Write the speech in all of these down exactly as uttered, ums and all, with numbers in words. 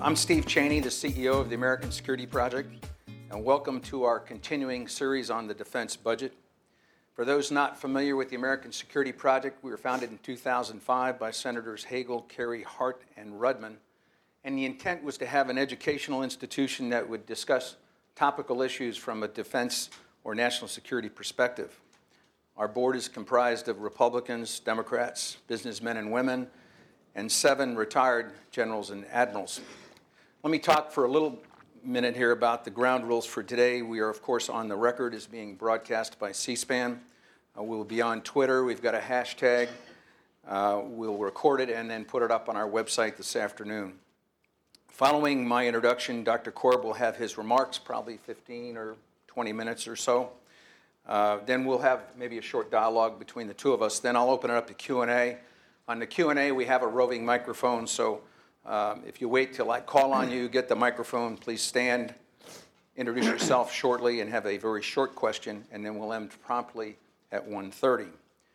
I'm Steve Chaney, the C E O of the American Security Project, and welcome to our continuing series on the defense budget. For those not familiar with the American Security Project, we were founded in two thousand five by Senators Hagel, Kerry, Hart, and Rudman, and the intent was to have an educational institution that would discuss topical issues from a defense or national security perspective. Our board is comprised of Republicans, Democrats, businessmen and women, and seven retired generals and admirals. Let me talk for a little minute here about the ground rules for today. We are, of course, on the record as being broadcast by C-SPAN. Uh, we'll be on Twitter. We've got a hashtag. Uh, we'll record it and then put it up on our website this afternoon. Following my introduction, Doctor Korb will have his remarks, probably fifteen or twenty minutes or so. Uh, then we'll have maybe a short dialogue between the two of us. Then I'll open it up to Q and A. On the Q and A, we have a roving microphone, so um, if you wait till I call on you, get the microphone, please stand, introduce yourself shortly, and have a very short question, and then we'll end promptly at one thirty.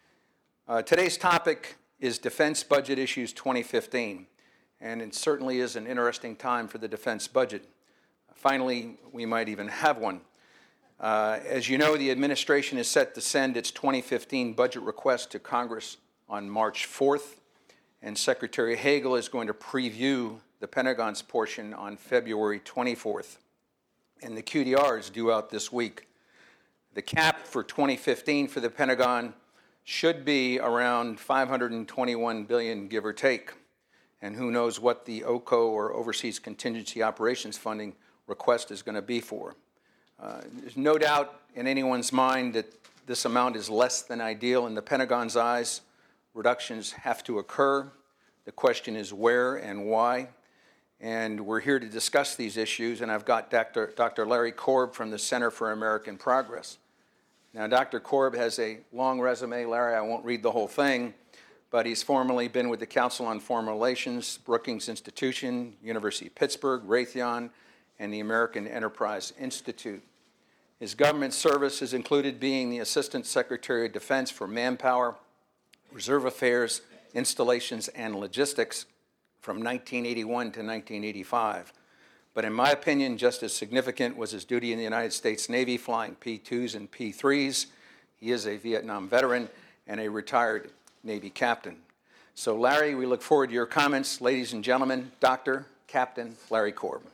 Uh, today's topic is Defense Budget Issues twenty fifteen, and it certainly is an interesting time for the defense budget. Finally, we might even have one. Uh, as you know, the administration is set to send its twenty fifteen budget request to Congress on March fourth, and Secretary Hagel is going to preview the Pentagon's portion on February twenty-fourth, and the Q D R is due out this week. The cap for twenty fifteen for the Pentagon should be around five hundred twenty-one billion dollars, give or take, and who knows what the O C O or Overseas Contingency Operations Funding request is going to be for. Uh, there's no doubt in anyone's mind that this amount is less than ideal in the Pentagon's eyes. Reductions have to occur. The question is where and why. And we're here to discuss these issues, and I've got Doctor Doctor Larry Korb from the Center for American Progress. Now, Doctor Korb has a long resume. Larry, I won't read the whole thing, but he's formerly been with the Council on Foreign Relations, Brookings Institution, University of Pittsburgh, Raytheon, and the American Enterprise Institute. His government service has included being the Assistant Secretary of Defense for Manpower, Reserve Affairs, Installations, and Logistics from nineteen eighty-one to nineteen eighty-five. But in my opinion, just as significant was his duty in the United States Navy flying P twos and P threes. He is a Vietnam veteran and a retired Navy captain. So Larry, we look forward to your comments. Ladies and gentlemen, Doctor Captain Larry Korb.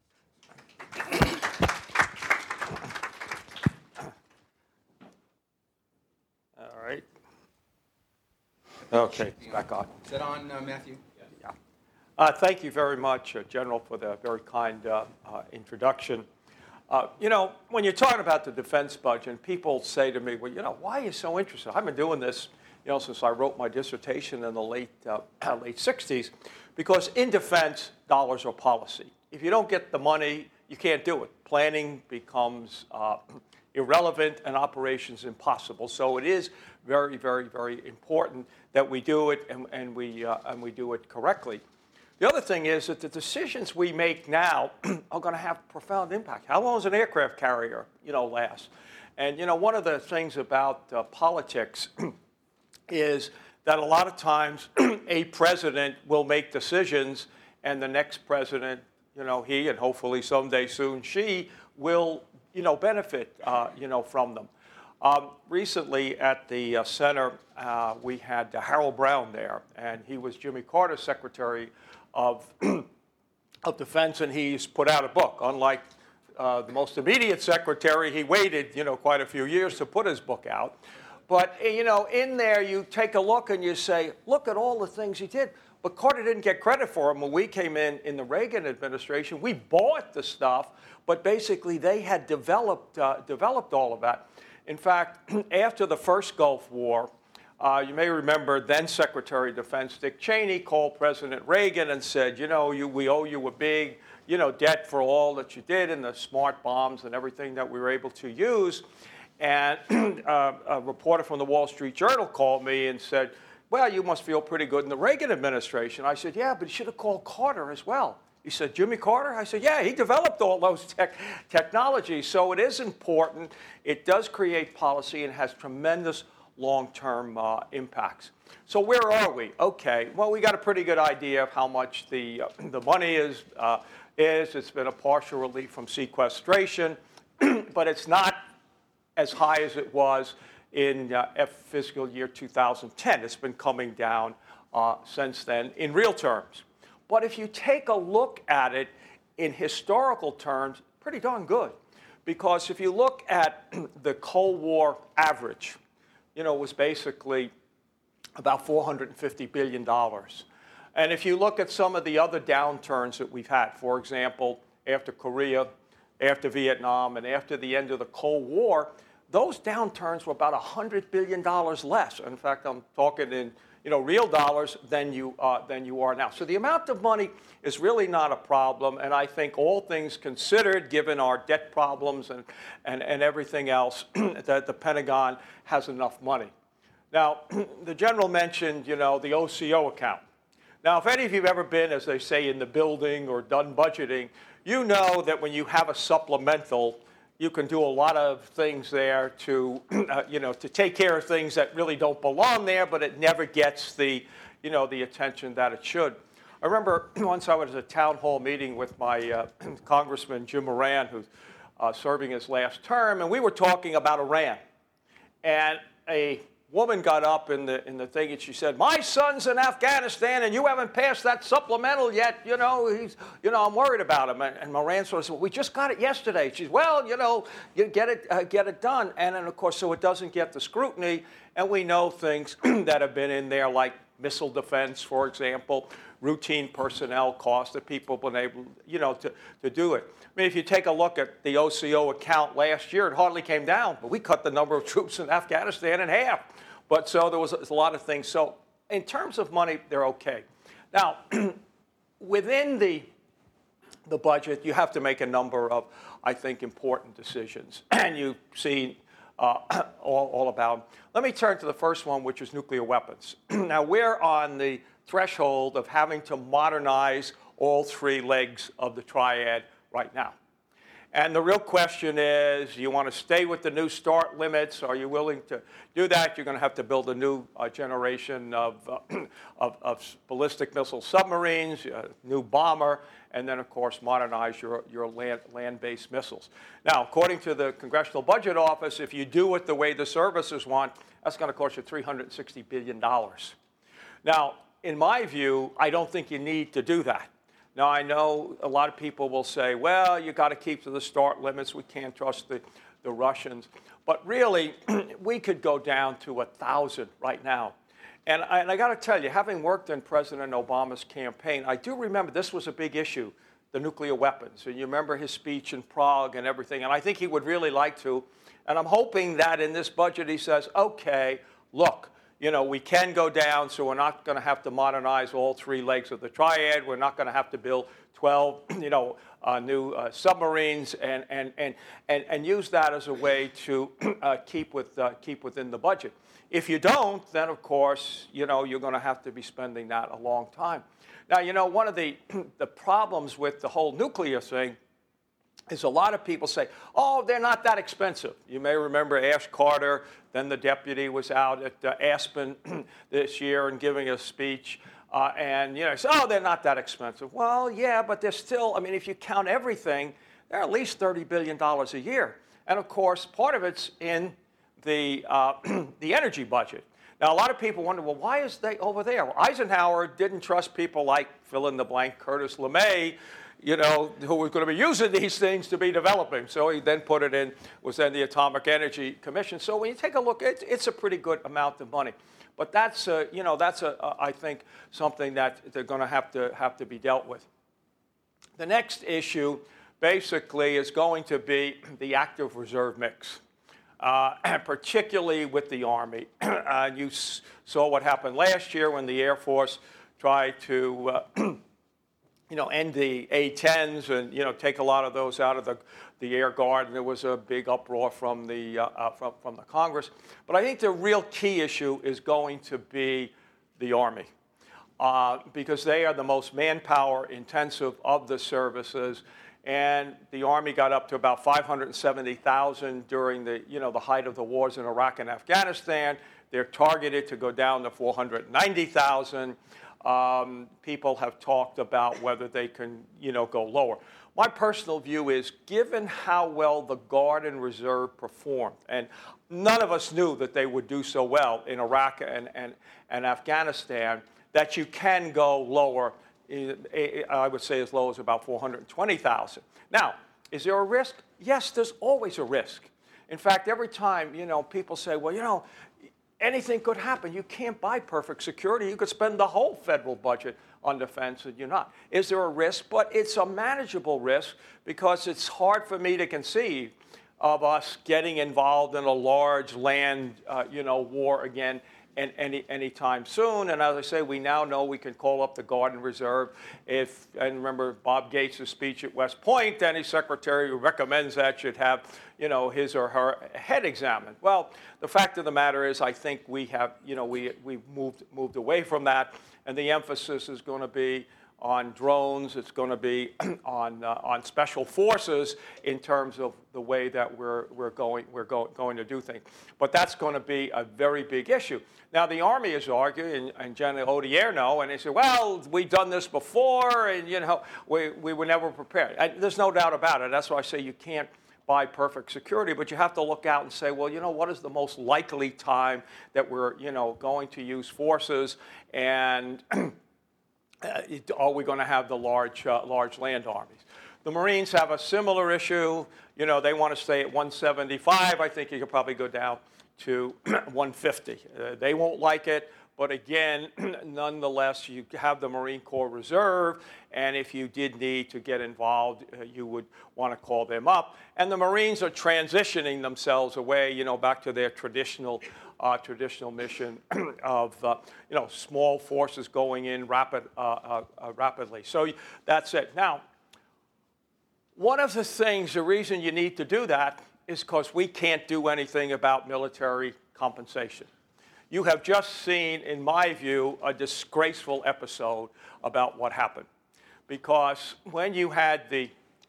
All right. Okay, back on. Is that on, uh, Matthew? Yeah. Uh, thank you very much, uh, General, for the very kind uh, uh, introduction. Uh, you know, when you're talking about the defense budget, people say to me, well, you know, why are you so interested? I've been doing this, you know, since I wrote my dissertation in the late, uh, late sixties, because in defense, dollars are policy. If you don't get the money, you can't do it. Planning becomes uh, irrelevant and operations impossible. So it is very, very, very important that we do it and, and, we, uh, and we do it correctly. The other thing is that the decisions we make now are going to have profound impact. How long does an aircraft carrier, you know, last? And, you know, one of the things about uh, politics is that a lot of times a president will make decisions and the next president, you know, he and hopefully someday soon she will, you know, benefit, uh, you know, from them. Um, recently at the uh, center, uh, we had uh, Harold Brown there, and he was Jimmy Carter's Secretary of, of Defense, and he's put out a book. Unlike uh, the most immediate secretary, he waited, you know, quite a few years to put his book out. But, you know, in there you take a look and you say, look at all the things he did. But Carter didn't get credit for them. When we came in in the Reagan administration, we bought the stuff, but basically they had developed, uh, developed all of that. In fact, after the first Gulf War, uh, you may remember then Secretary of Defense Dick Cheney called President Reagan and said, you know, you, we owe you a big, you know, debt for all that you did and the smart bombs and everything that we were able to use. And uh, a reporter from the Wall Street Journal called me and said, well, you must feel pretty good in the Reagan administration. I said, yeah, but you should have called Carter as well. He said, Jimmy Carter? I said, yeah, he developed all those tech technologies. So it is important. It does create policy and has tremendous long-term uh, impacts. So where are we? Okay, well, we got a pretty good idea of how much the, uh, the money is, uh, is. It's been a partial relief from sequestration, but it's not as high as it was in uh, fiscal year two thousand ten. It's been coming down uh, since then in real terms. But if you take a look at it in historical terms, pretty darn good. Because if you look at the Cold War average, you know, it was basically about four hundred fifty billion dollars. And if you look at some of the other downturns that we've had, for example, after Korea, after Vietnam, and after the end of the Cold War, those downturns were about one hundred billion dollars less. In fact, I'm talking in you know, real dollars than you, uh, than you are now. So the amount of money is really not a problem, and I think all things considered, given our debt problems and, and, and everything else, that the Pentagon has enough money. Now, the general mentioned, you know, the O C O account. Now, if any of you have ever been, as they say, in the building or done budgeting, you know that when you have a supplemental, you can do a lot of things there to, uh, you know, to take care of things that really don't belong there, but it never gets the, you know, the attention that it should. I remember once I was at a town hall meeting with my uh, Congressman Jim Moran, who's uh, serving his last term, and we were talking about Iran. And a woman got up in the in the thing and she said, "My son's in Afghanistan and you haven't passed that supplemental yet. You know, he's, you know, I'm worried about him." And, and Moran sort of said, "Well, we just got it yesterday." She's, "Well, you know, you get it, uh, get it done." And then of course, so it doesn't get the scrutiny. And we know things that have been in there, like missile defense, for example, routine personnel costs that people have been able, you know, to to do it. I mean, if you take a look at the O C O account last year, it hardly came down, but we cut the number of troops in Afghanistan in half. But so there was a lot of things. So in terms of money, they're okay. Now, within the, the budget, you have to make a number of, I think, important decisions. And you've seen uh, all, all about them. Let me turn to the first one, which is nuclear weapons. Now, we're on the threshold of having to modernize all three legs of the triad right now. And the real question is, you want to stay with the new start limits? Are you willing to do that? You're going to have to build a new uh, generation of, uh, of, of ballistic missile submarines, a new bomber, and then, of course, modernize your, your land, land-based missiles. Now, according to the Congressional Budget Office, if you do it the way the services want, that's going to cost you three hundred sixty billion dollars. Now, in my view, I don't think you need to do that. Now, I know a lot of people will say, well, you got to keep to the start limits. We can't trust the, the Russians. But really, we could go down to one thousand right now. And I, and I got to tell you, having worked in President Obama's campaign, I do remember this was a big issue, the nuclear weapons. And you remember his speech in Prague and everything. And I think he would really like to. And I'm hoping that in this budget he says, OK, look, you know, we can go down, so we're not going to have to modernize all three legs of the triad. We're not going to have to build twelve, you know, uh, new uh, submarines, and and and and and use that as a way to uh, keep with uh, keep within the budget. If you don't, then of course, you know, you're going to have to be spending that a long time. Now, you know, one of the the problems with the whole nuclear thing is a lot of people say, oh, they're not that expensive. You may remember Ash Carter, then the deputy, was out at uh, Aspen this year and giving a speech. Uh, and, you know, say, oh, they're not that expensive. Well, yeah, but they're still, I mean, if you count everything, they're at least thirty billion dollars a year. And, of course, part of it's in the, uh, the energy budget. Now, a lot of people wonder, well, why is they over there? Well, Eisenhower didn't trust people like fill in the blank Curtis LeMay, you know, who was going to be using these things to be developing. So he then put it in, was then the Atomic Energy Commission. So when you take a look, it's, it's a pretty good amount of money. But that's, uh, you know, that's, a, a, I think, something that they're going to have to have to be dealt with. The next issue, basically, is going to be the active reserve mix, uh, particularly with the Army. uh, you s- saw what happened last year when the Air Force tried to uh, you know, end the A tens and, you know, take a lot of those out of the, the Air Guard, and there was a big uproar from the, uh, uh, from, from the Congress. But I think the real key issue is going to be the Army, uh, because they are the most manpower intensive of the services, and the Army got up to about five hundred seventy thousand during the, you know, the height of the wars in Iraq and Afghanistan. They're targeted to go down to four hundred ninety thousand. Um, people have talked about whether they can, you know, go lower. My personal view is, given how well the Guard and Reserve performed, and none of us knew that they would do so well in Iraq and, and, and Afghanistan, that you can go lower, I would say as low as about four hundred twenty thousand. Now, is there a risk? Yes, there's always a risk. In fact, every time, you know, people say, well, you know, anything could happen. You can't buy perfect security. You could spend the whole federal budget on defense, and you're not. Is there a risk? But it's a manageable risk, because it's hard for me to conceive of us getting involved in a large land, uh, you know, war again and any anytime soon. And as I say, we now know we can call up the Guard and Reserve. If, and remember Bob Gates' speech at West Point, any secretary who recommends that should have, you know, his or her head examined. Well, the fact of the matter is, I think we have, you know, we we've moved moved away from that, and the emphasis is going to be on drones. It's going to be on uh, on special forces in terms of the way that we're we're going we're go, going to do things. But that's going to be a very big issue. Now, the Army is arguing, and, and General Odier know, and they say, well, we've done this before, and you know, we we were never prepared. And there's no doubt about it. That's why I say you can't buy perfect security, but you have to look out and say, well, you know, what is the most likely time that we're, you know, going to use forces, and Uh, are we going to have the large, uh, large land armies? The Marines have a similar issue. You know, they want to stay at one seventy-five. I think you could probably go down to one fifty. Uh, they won't like it, but again, nonetheless, you have the Marine Corps Reserve, and if you did need to get involved, uh, you would want to call them up. And the Marines are transitioning themselves away, you know, back to their traditional Uh, traditional mission of, uh, you know, small forces going in rapid, uh, uh, uh, rapidly. So that's it. Now, one of the things, the reason you need to do that is because we can't do anything about military compensation. You have just seen, in my view, a disgraceful episode about what happened. Because when you had the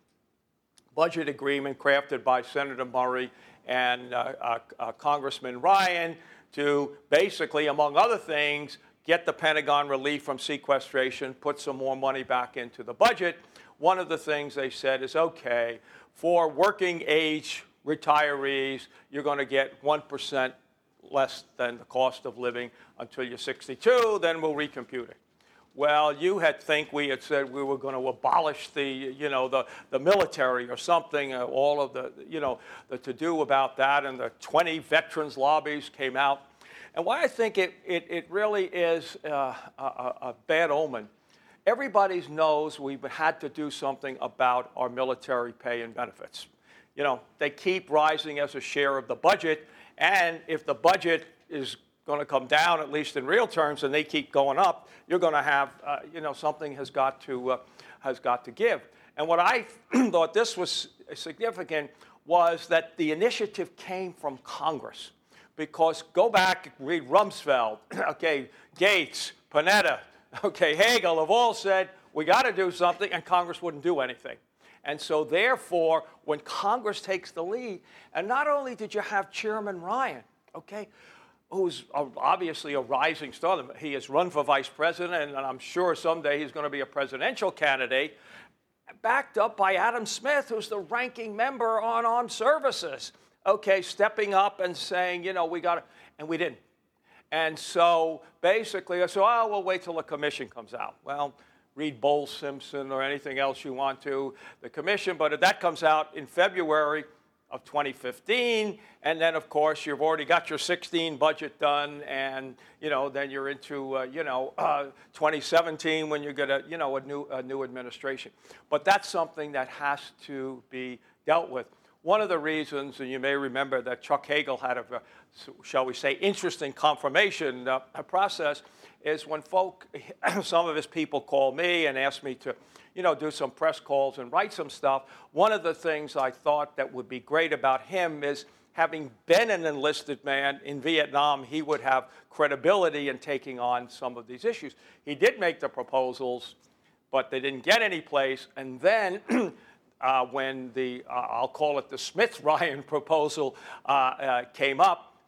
budget agreement crafted by Senator Murray and uh, uh, uh, Congressman Ryan to basically, among other things, get the Pentagon relief from sequestration, put some more money back into the budget. One of the things they said is, okay, for working age retirees, you're going to get one percent less than the cost of living until you're sixty-two, then we'll recompute it. Well, you had think we had said we were going to abolish the, you know, the, the military or something, uh, all of the, you know, the to-do about that, and the twenty veterans lobbies came out. And why I think it, it, it really is uh, a, a bad omen, everybody knows we've had to do something about our military pay and benefits. You know, they keep rising as a share of the budget, and if the budget is going to come down, at least in real terms, and they keep going up, you're going to have, uh, you know, something has got to uh, has got to give. And what I thought this was significant was that the initiative came from Congress, because go back, read Rumsfeld, okay, Gates, Panetta, okay, Hagel have all said we got to do something, and Congress wouldn't do anything. And so, therefore, when Congress takes the lead, and not only did you have Chairman Ryan, okay, who's obviously a rising star. He has run for vice president, and I'm sure someday he's going to be a presidential candidate, backed up by Adam Smith, who's the ranking member on armed services, okay, stepping up and saying, you know, we got to, and we didn't. And so basically, I said, oh, we'll wait till the commission comes out. Well, read Bowles Simpson or anything else you want to, the commission, but if that comes out in February of twenty fifteen, and then of course you've already got your sixteen budget done, and you know then you're into uh, you know uh, twenty seventeen when you get a you know a new a new administration. But that's something that has to be dealt with. One of the reasons, and you may remember that Chuck Hagel had a, shall we say, interesting confirmation uh, process, is when folk, some of his people called me and asked me to, you know, do some press calls and write some stuff. One of the things I thought that would be great about him is, having been an enlisted man in Vietnam, he would have credibility in taking on some of these issues. He did make the proposals, but they didn't get any place. And then uh, when the, uh, I'll call it the Smith-Ryan proposal uh, uh, came up,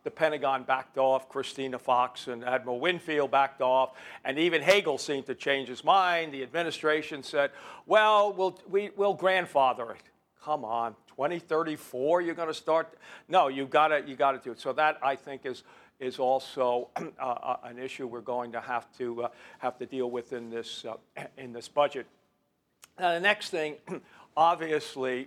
the Pentagon backed off. Christina Fox and Admiral Winfield backed off. And even Hagel seemed to change his mind. The administration said, well, we'll, we, we'll grandfather it. Come on, twenty thirty-four, you're going to start? No, you've got to you got to do it. So that, I think, is is also uh, an issue we're going to have to uh, have to deal with in this uh, in this budget. Now, the next thing, obviously,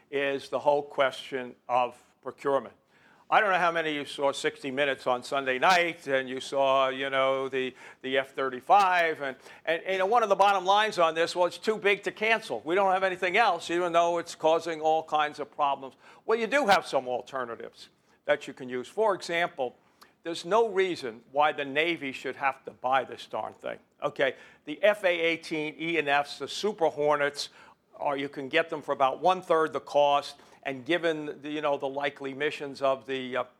is the whole question of procurement. I don't know how many of you saw sixty minutes on Sunday night, and you saw, you know, the, the F thirty-five, and, and, and, you know, one of the bottom lines on this, well, it's too big to cancel. We don't have anything else, even though it's causing all kinds of problems. Well, you do have some alternatives that you can use. For example, there's no reason why the Navy should have to buy this darn thing. Okay, the F A eighteen E and Fs, the Super Hornets, or you can get them for about one-third the cost. And given the, you know, the likely missions of the uh,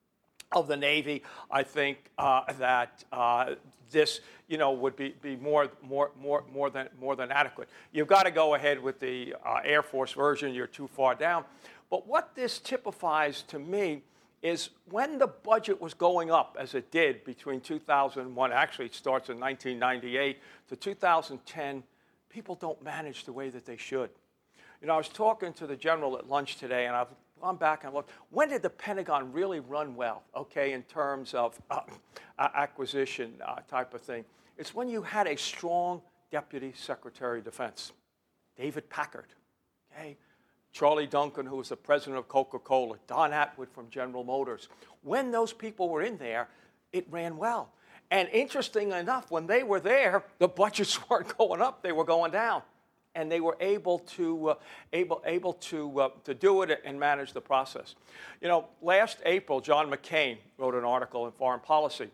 of the Navy, I think uh, that uh, this, you know, would be, be more more more more than more than adequate. You've got to go ahead with the uh, Air Force version. You're too far down. But what this typifies to me is when the budget was going up, as it did between two thousand one, actually it starts in nineteen ninety-eight, to two thousand ten, people don't manage the way that they should. You know, I was talking to the general at lunch today, and I've gone back and looked. When did the Pentagon really run well, okay, in terms of uh, acquisition uh, type of thing? It's when you had a strong Deputy Secretary of Defense, David Packard, okay, Charlie Duncan, who was the president of Coca-Cola, Don Atwood from General Motors. When those people were in there, it ran well. And interesting enough, when they were there, the budgets weren't going up, they were going down. And they were able to uh, able able to uh, to do it and manage the process. You know, last April, John McCain wrote an article in Foreign Policy,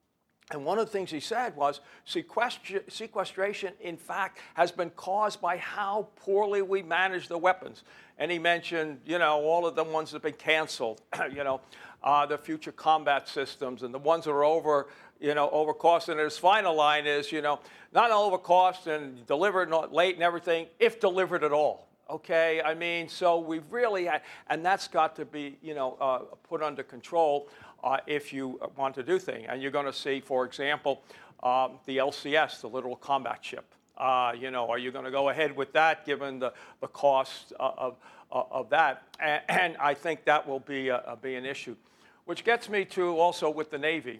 and one of the things he said was sequestra- sequestration, in fact, has been caused by how poorly we manage the weapons. And he mentioned, you know, all of the ones that have been canceled, you know, uh, the future combat systems, and the ones that are over. You know, over cost, and his final line is, you know, not over cost and delivered not late and everything, if delivered at all. Okay, I mean, so we've really had, and that's got to be, you know, uh, put under control uh, if you want to do things. And you're going to see, for example, um, the L C S, the Littoral Combat Ship. Uh, you know, are you going to go ahead with that, given the the cost of of, of that? And, and I think that will be a, be an issue, which gets me to also with the Navy.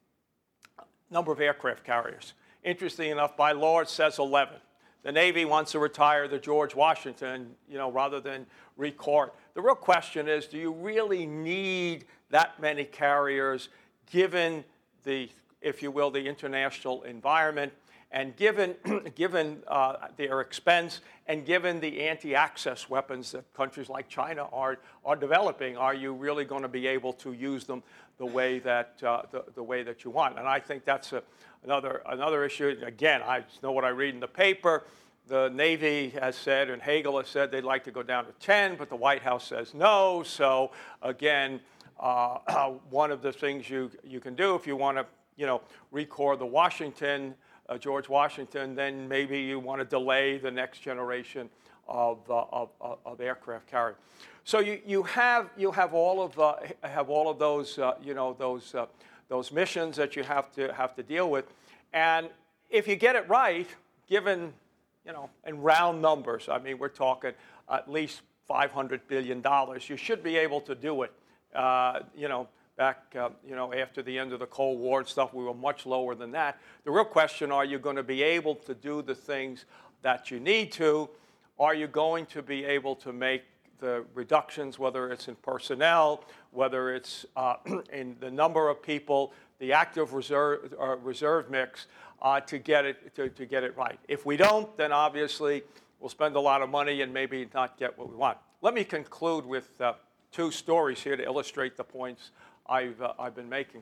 Number of aircraft carriers. Interesting enough, by law it says eleven. The Navy wants to retire the George Washington, you know, rather than record. The real question is, do you really need that many carriers, given the, if you will, the international environment, and given given uh, their expense, and given the anti-access weapons that countries like China are are developing? Are you really going to be able to use them the way that uh, the, the way that you want? And I think that's a, another another issue. Again, I just know what I read in the paper. The Navy has said, and Hagel has said, they'd like to go down to ten, but the White House says no. So again, uh, one of the things you you can do if you want to, you know, record the Washington, uh, George Washington, then maybe you want to delay the next generation of uh, of, of aircraft carrier. So you, you have you have all of uh, have all of those uh, you know those uh, those missions that you have to have to deal with, and if you get it right, given you know in round numbers, I mean we're talking at least five hundred billion dollars, you should be able to do it. Uh, you know back uh, you know after the end of the Cold War and stuff, we were much lower than that. The real question: are you going to be able to do the things that you need to? Are you going to be able to make the reductions, whether it's in personnel, whether it's uh, in the number of people, the active reserve uh, reserve mix, uh, to get it to, to get it right? If we don't, then obviously we'll spend a lot of money and maybe not get what we want. Let me conclude with uh, two stories here to illustrate the points I've uh, I've been making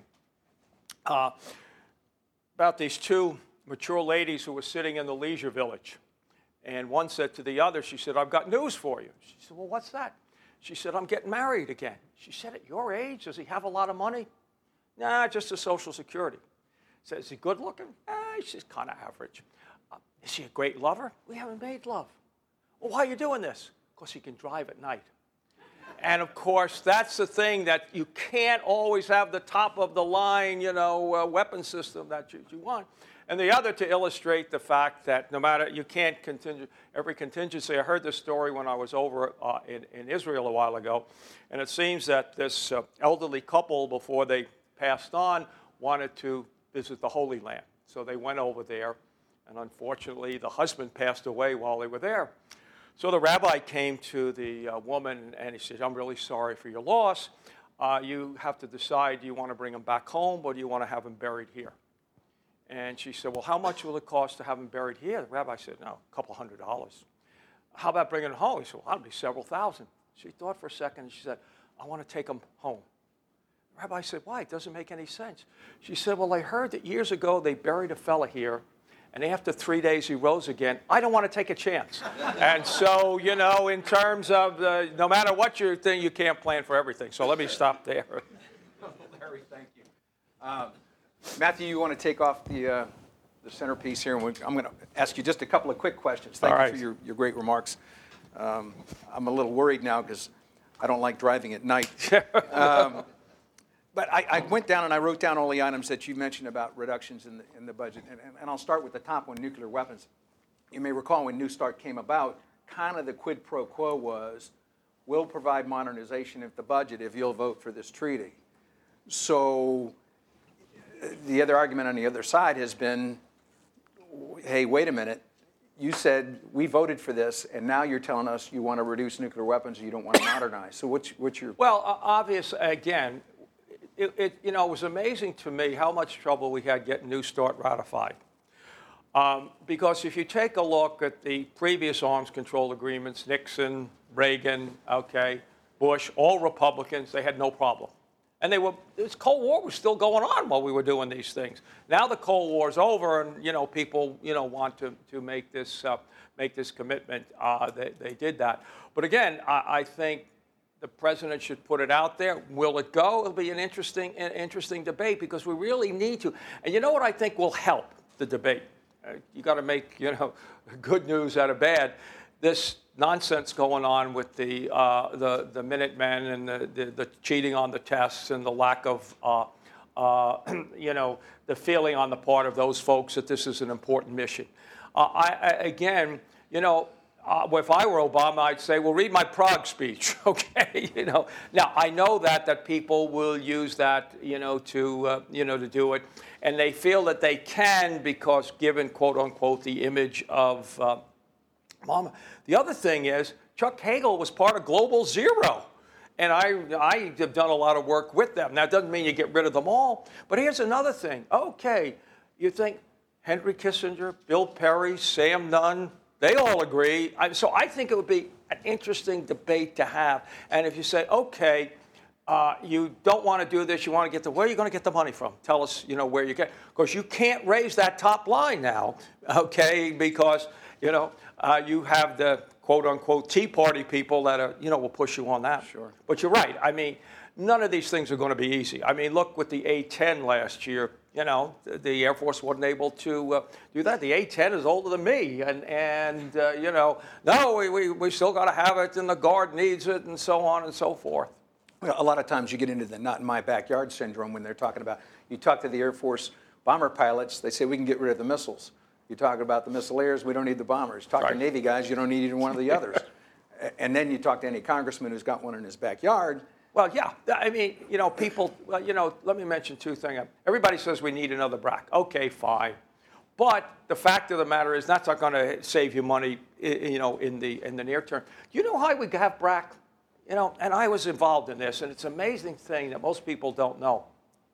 uh, about these two mature ladies who were sitting in the leisure village. And one said to the other, she said, "I've got news for you." She said, "Well, what's that?" She said, "I'm getting married again." She said, "At your age, does he have a lot of money?" "Nah, just a Social Security." Said, "Is he good looking?" "Eh, she's kind of average." Uh, "Is he a great lover?" "We haven't made love." "Well, why are you doing this?" "Because he can drive at night." And of course, that's the thing, that you can't always have the top of the line, you know, uh, weapon system that you, you want. And the other, to illustrate the fact that no matter, you can't continue every contingency. I heard this story when I was over uh, in, in Israel a while ago, and it seems that this uh, elderly couple, before they passed on, wanted to visit the Holy Land. So they went over there, and unfortunately, the husband passed away while they were there. So the rabbi came to the uh, woman, and he said, I'm really sorry for your loss. Uh, you have to decide, do you want to bring him back home, or do you want to have him buried here? And she said, well, how much will it cost to have him buried here? The rabbi said, no, a couple hundred dollars. How about bringing him home? He said, well, that'll be several thousand. She thought for a second, and she said, I want to take him home. The rabbi said, why? It doesn't make any sense. She said, well, I heard that years ago they buried a fella here, and after three days he rose again. I don't want to take a chance. And so, you know, in terms of the, no matter what you think, you can't plan for everything. So let me stop there. Larry, thank you. Um, Matthew, you want to take off the, uh, the centerpiece here, and we, I'm going to ask you just a couple of quick questions. Thank All you right. for your, your great remarks. Um, I'm a little worried now because I don't like driving at night. um, But I, I went down and I wrote down all the items that you mentioned about reductions in the, in the budget. And, and, and I'll start with the top one, nuclear weapons. You may recall when New START came about, kind of the quid pro quo was, we'll provide modernization of the budget if you'll vote for this treaty. So the other argument on the other side has been, hey, wait a minute. You said we voted for this, and now you're telling us you want to reduce nuclear weapons, you don't want to modernize. So what's, what's your... Well, uh, obvious, again, It, it, you know, it was amazing to me how much trouble we had getting New START ratified. Um, because if you take a look at the previous arms control agreements, Nixon, Reagan, okay, Bush, all Republicans, they had no problem. And they were, this Cold War was still going on while we were doing these things. Now the Cold War's over, and, you know, people, you know, want to, to make this, uh, make this commitment. Uh, they, they did that. But again, I, I think the president should put it out there. Will it go? It'll be an interesting, an interesting debate, because we really need to. And you know what I think will help the debate? Uh, you got to make, you know, good news out of bad. This nonsense going on with the uh, the the Minutemen and the, the the cheating on the tests and the lack of uh, uh, you know, the feeling on the part of those folks that this is an important mission. Uh, I, I again, you know. Uh, well, if I were Obama, I'd say, well, read my Prague speech, okay? You know, now I know that that people will use that, you know, to uh, you know, to do it, and they feel that they can because given quote unquote the image of uh, Obama. The other thing is Chuck Hagel was part of Global Zero, and I I have done a lot of work with them. Now, it doesn't mean you get rid of them all, but here's another thing. Okay, you think Henry Kissinger, Bill Perry, Sam Nunn. They all agree. So I think it would be an interesting debate to have. And if you say, okay, uh, you don't want to do this, you want to get the, where are you going to get the money from? Tell us, you know, where you get, because you can't raise that top line now, okay, because, you know, uh, you have the quote unquote Tea Party people that are, you know, will push you on that. Sure. But you're right. I mean, none of these things are going to be easy. I mean, look with the A ten last year. You know, the Air Force wasn't able to uh, do that. The A ten is older than me, and, and uh, you know, no, we, we, we still got to have it, and the Guard needs it, and so on and so forth. Well, a lot of times you get into the not in my backyard syndrome when they're talking about, you talk to the Air Force bomber pilots, they say we can get rid of the missiles. You talk about the missileers, we don't need the bombers. Talk Right. to Navy guys, you don't need either one of the others. And then you talk to any congressman who's got one in his backyard. Well, yeah. I mean, you know, people, well, you know, let me mention two things. Everybody says we need another B R A C. Okay, fine. But the fact of the matter is that's not going to save you money, you know, in the in the near term. Do you know how we have B R A C? You know, and I was involved in this, and it's an amazing thing that most people don't know.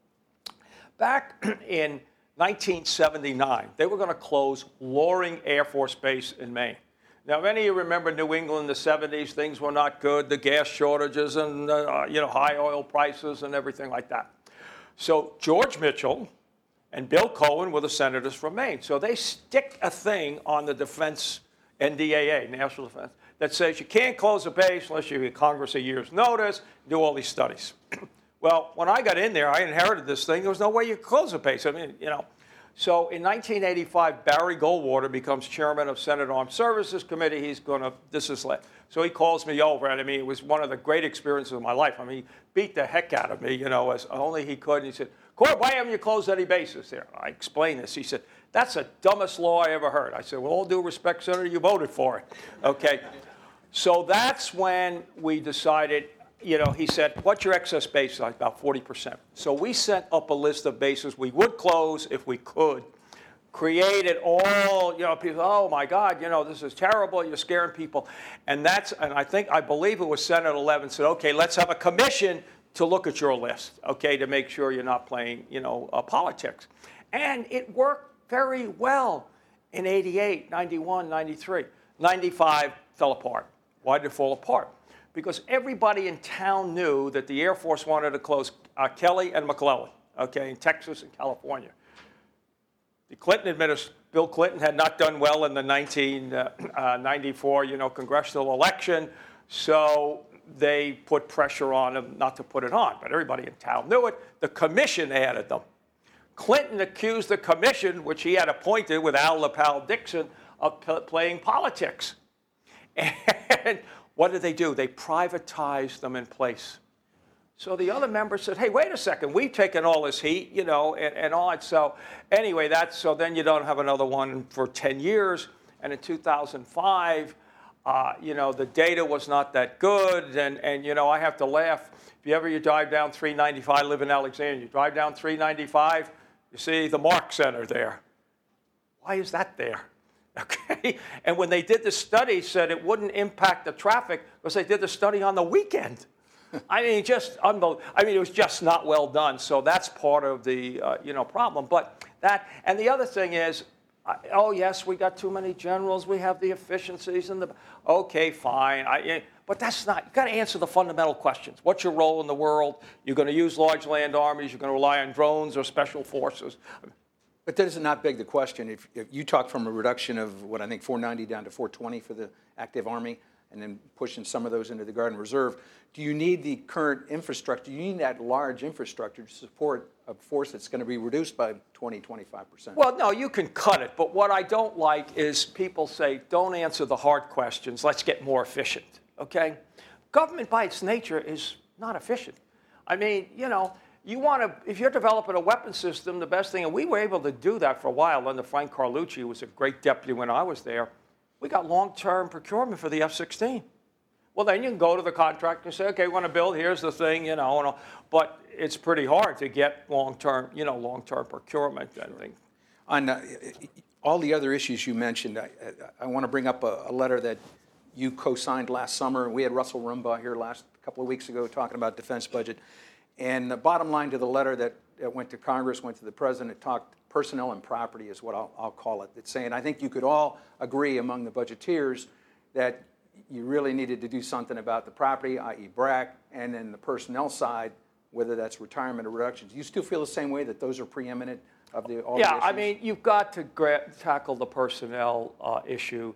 Back in nineteen seventy-nine, they were going to close Loring Air Force Base in Maine. Now, many of you remember New England in the seventies, things were not good, the gas shortages and, uh, you know, high oil prices and everything like that. So George Mitchell and Bill Cohen were the senators from Maine. So they stick a thing on the defense N D A A, National Defense, that says you can't close a base unless you give Congress a year's notice, do all these studies. Well, when I got in there, I inherited this thing. There was no way you could close a base. I mean, you know. So in nineteen eighty-five, Barry Goldwater becomes chairman of Senate Armed Services Committee. He's going to, this is, so he calls me over, and I mean, it was one of the great experiences of my life. I mean, he beat the heck out of me, you know, as only he could. And he said, Court, why haven't you closed any bases there? I explained this. He said, that's the dumbest law I ever heard. I said, well, all due respect, Senator, you voted for it. Okay. So that's when we decided, you know, he said, what's your excess base? Like about forty percent. So we sent up a list of bases we would close if we could. Created all, you know, people, oh my God, you know, this is terrible, you're scaring people. And that's, and I think, I believe it was Senate eleven said, okay, let's have a commission to look at your list, okay, to make sure you're not playing, you know, uh, politics. And it worked very well in eighty-eight, ninety-one, ninety-three. ninety-five fell apart. Why did it fall apart? Because everybody in town knew that the Air Force wanted to close uh, Kelly and McClellan, okay, in Texas and California. The Clinton administration, Bill Clinton had not done well in the nineteen ninety-four, you know, congressional election, so they put pressure on him not to put it on. But everybody in town knew it. The commission added them. Clinton accused the commission, which he had appointed with Al LaPalle Dixon, of p- playing politics. And what did they do? They privatized them in place. So the other members said, hey, wait a second, we've taken all this heat, you know, and, and all that. So anyway, that's, so then you don't have another one for ten years. And in two thousand five, uh, you know, the data was not that good. And, and, you know, I have to laugh. If you ever you drive down three ninety-five, I live in Alexandria, you drive down three ninety-five, you see the Mark Center there. Why is that there? Okay. And when they did the study, said it wouldn't impact the traffic because they did the study on the weekend. I mean, just unbelievable. I mean, it was just not well done. So that's part of the, uh, you know, problem. But that, and the other thing is, uh, oh, yes, we got too many generals. We have the efficiencies and the, okay, fine. I, but that's not, you've got to answer the fundamental questions. What's your role in the world? You're going to use large land armies. You're going to rely on drones or special forces. But does it not beg the question, if, if you talk from a reduction of, what I think, four ninety down to four twenty for the active Army, and then pushing some of those into the Guard and Reserve, do you need the current infrastructure? You need that large infrastructure to support a force that's going to be reduced by twenty, twenty-five percent. Well, no, you can cut it. But what I don't like is people say, don't answer the hard questions. Let's get more efficient, okay? Government by its nature is not efficient. I mean, you know, you want to, if you're developing a weapon system, the best thing, and we were able to do that for a while under Frank Carlucci, who was a great deputy when I was there. We got long-term procurement for the F sixteen. Well, then you can go to the contractor and say, okay, we want to build, here's the thing, you know, and all. But it's pretty hard to get long-term, you know, long-term procurement and things. On uh, all the other issues you mentioned, I, I, I want to bring up a, a letter that you co-signed last summer. We had Russell Rumbaugh here last couple of weeks ago talking about defense budget. And the bottom line to the letter that, that went to Congress, went to the president, it talked personnel and property is what I'll, I'll call it. It's saying, I think you could all agree among the budgeteers that you really needed to do something about the property, that is. B R A C, and then the personnel side, whether that's retirement or reductions. Do you still feel the same way, that those are preeminent of the all Yeah, the issues? I mean, you've got to gra- tackle the personnel uh, issue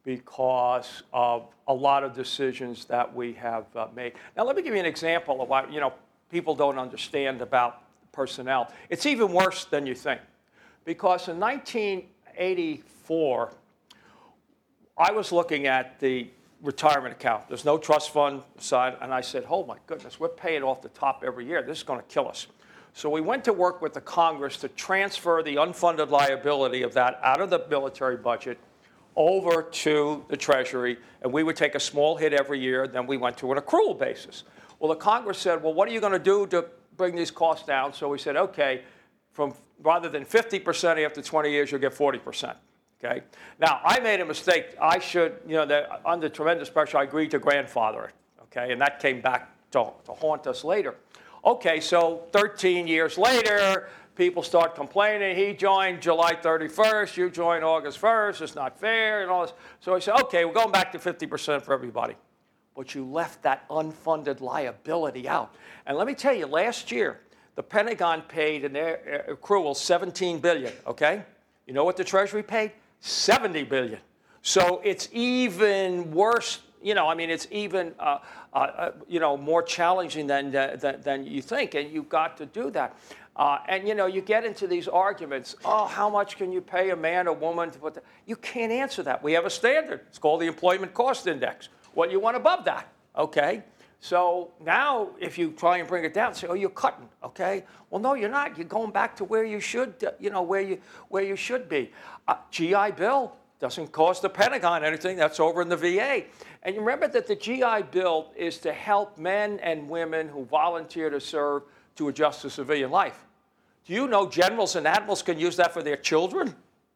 because of a lot of decisions that we have uh, made. Now, let me give you an example of what, you know, people don't understand about personnel. It's even worse than you think. Because in nineteen eighty-four, I was looking at the retirement account. There's no trust fund side, and I said, oh my goodness, we're paying off the top every year. This is going to kill us. So we went to work with the Congress to transfer the unfunded liability of that out of the military budget over to the Treasury, and we would take a small hit every year. Then we went to an accrual basis. Well, the Congress said, well, what are you going to do to bring these costs down? So we said, okay, from rather than fifty percent after twenty years, you'll get forty percent. Okay. Now, I made a mistake. I should, you know, that under tremendous pressure, I agreed to grandfather it. Okay, and that came back to, to haunt us later. Okay, so thirteen years later, people start complaining. He joined July thirty-first. You joined August first. It's not fair and all this. So I said, okay, we're going back to fifty percent for everybody. But you left that unfunded liability out. And let me tell you, last year, the Pentagon paid in their accrual seventeen billion dollars, okay? You know what the Treasury paid? seventy billion dollars. So it's even worse, you know, I mean, it's even, uh, uh, you know, more challenging than, uh, than, than you think, and you've got to do that. Uh, and, you know, you get into these arguments, oh, how much can you pay a man or woman to put the, you can't answer that. We have a standard. It's called the Employment Cost Index. What you want above that, okay? So now if you try and bring it down, say, oh, you're cutting, okay? Well, no, you're not. You're going back to where you should, uh, you know, where you, where you should be. Uh, G I Bill doesn't cost the Pentagon anything. That's over in the V A. And you remember that the G I Bill is to help men and women who volunteer to serve to adjust to civilian life. Do you know generals and admirals can use that for their children?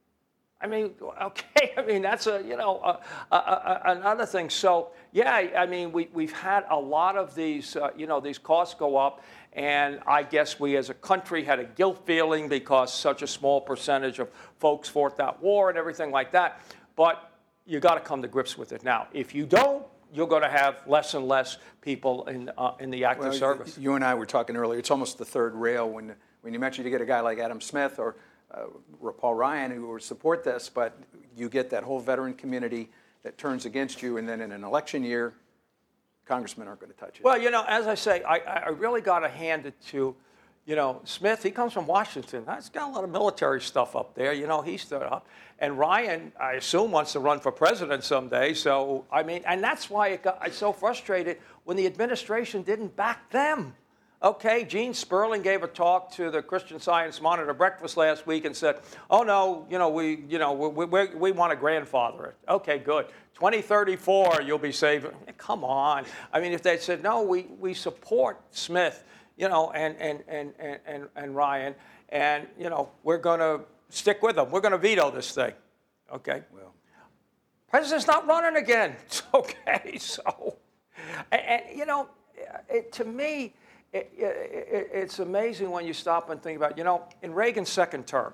I mean, okay, I mean, that's a, you know, a, a, a, another thing. So, yeah, I mean, we, we've had a lot of these, uh, you know, these costs go up. And I guess we as a country had a guilt feeling because such a small percentage of folks fought that war and everything like that. But you got to come to grips with it now. If you don't, you're going to have less and less people in, uh, in the active well, service. You and I were talking earlier. It's almost the third rail when, when you mentioned you get a guy like Adam Smith or uh, Paul Ryan who would support this, but you get that whole veteran community that turns against you, and then in an election year, congressmen aren't going to touch it. Well, you know, as I say, I, I really got to hand it to, you know, Smith. He comes from Washington. He's got a lot of military stuff up there. You know, he stood up. And Ryan, I assume, wants to run for president someday. So, I mean, and that's why it got, I so frustrated when the administration didn't back them. Okay, Gene Sperling gave a talk to the Christian Science Monitor breakfast last week and said, "Oh no, you know we, you know we, we, we want to grandfather it." Okay, good. twenty thirty-four, you'll be saving. Come on. I mean, if they said no, we we support Smith, you know, and and and and and Ryan, and you know we're going to stick with them. We're going to veto this thing. Okay. Well, president's not running again. It's okay. So, and, and you know, it, to me. It, it, it's amazing when you stop and think about, you know, in Reagan's second term,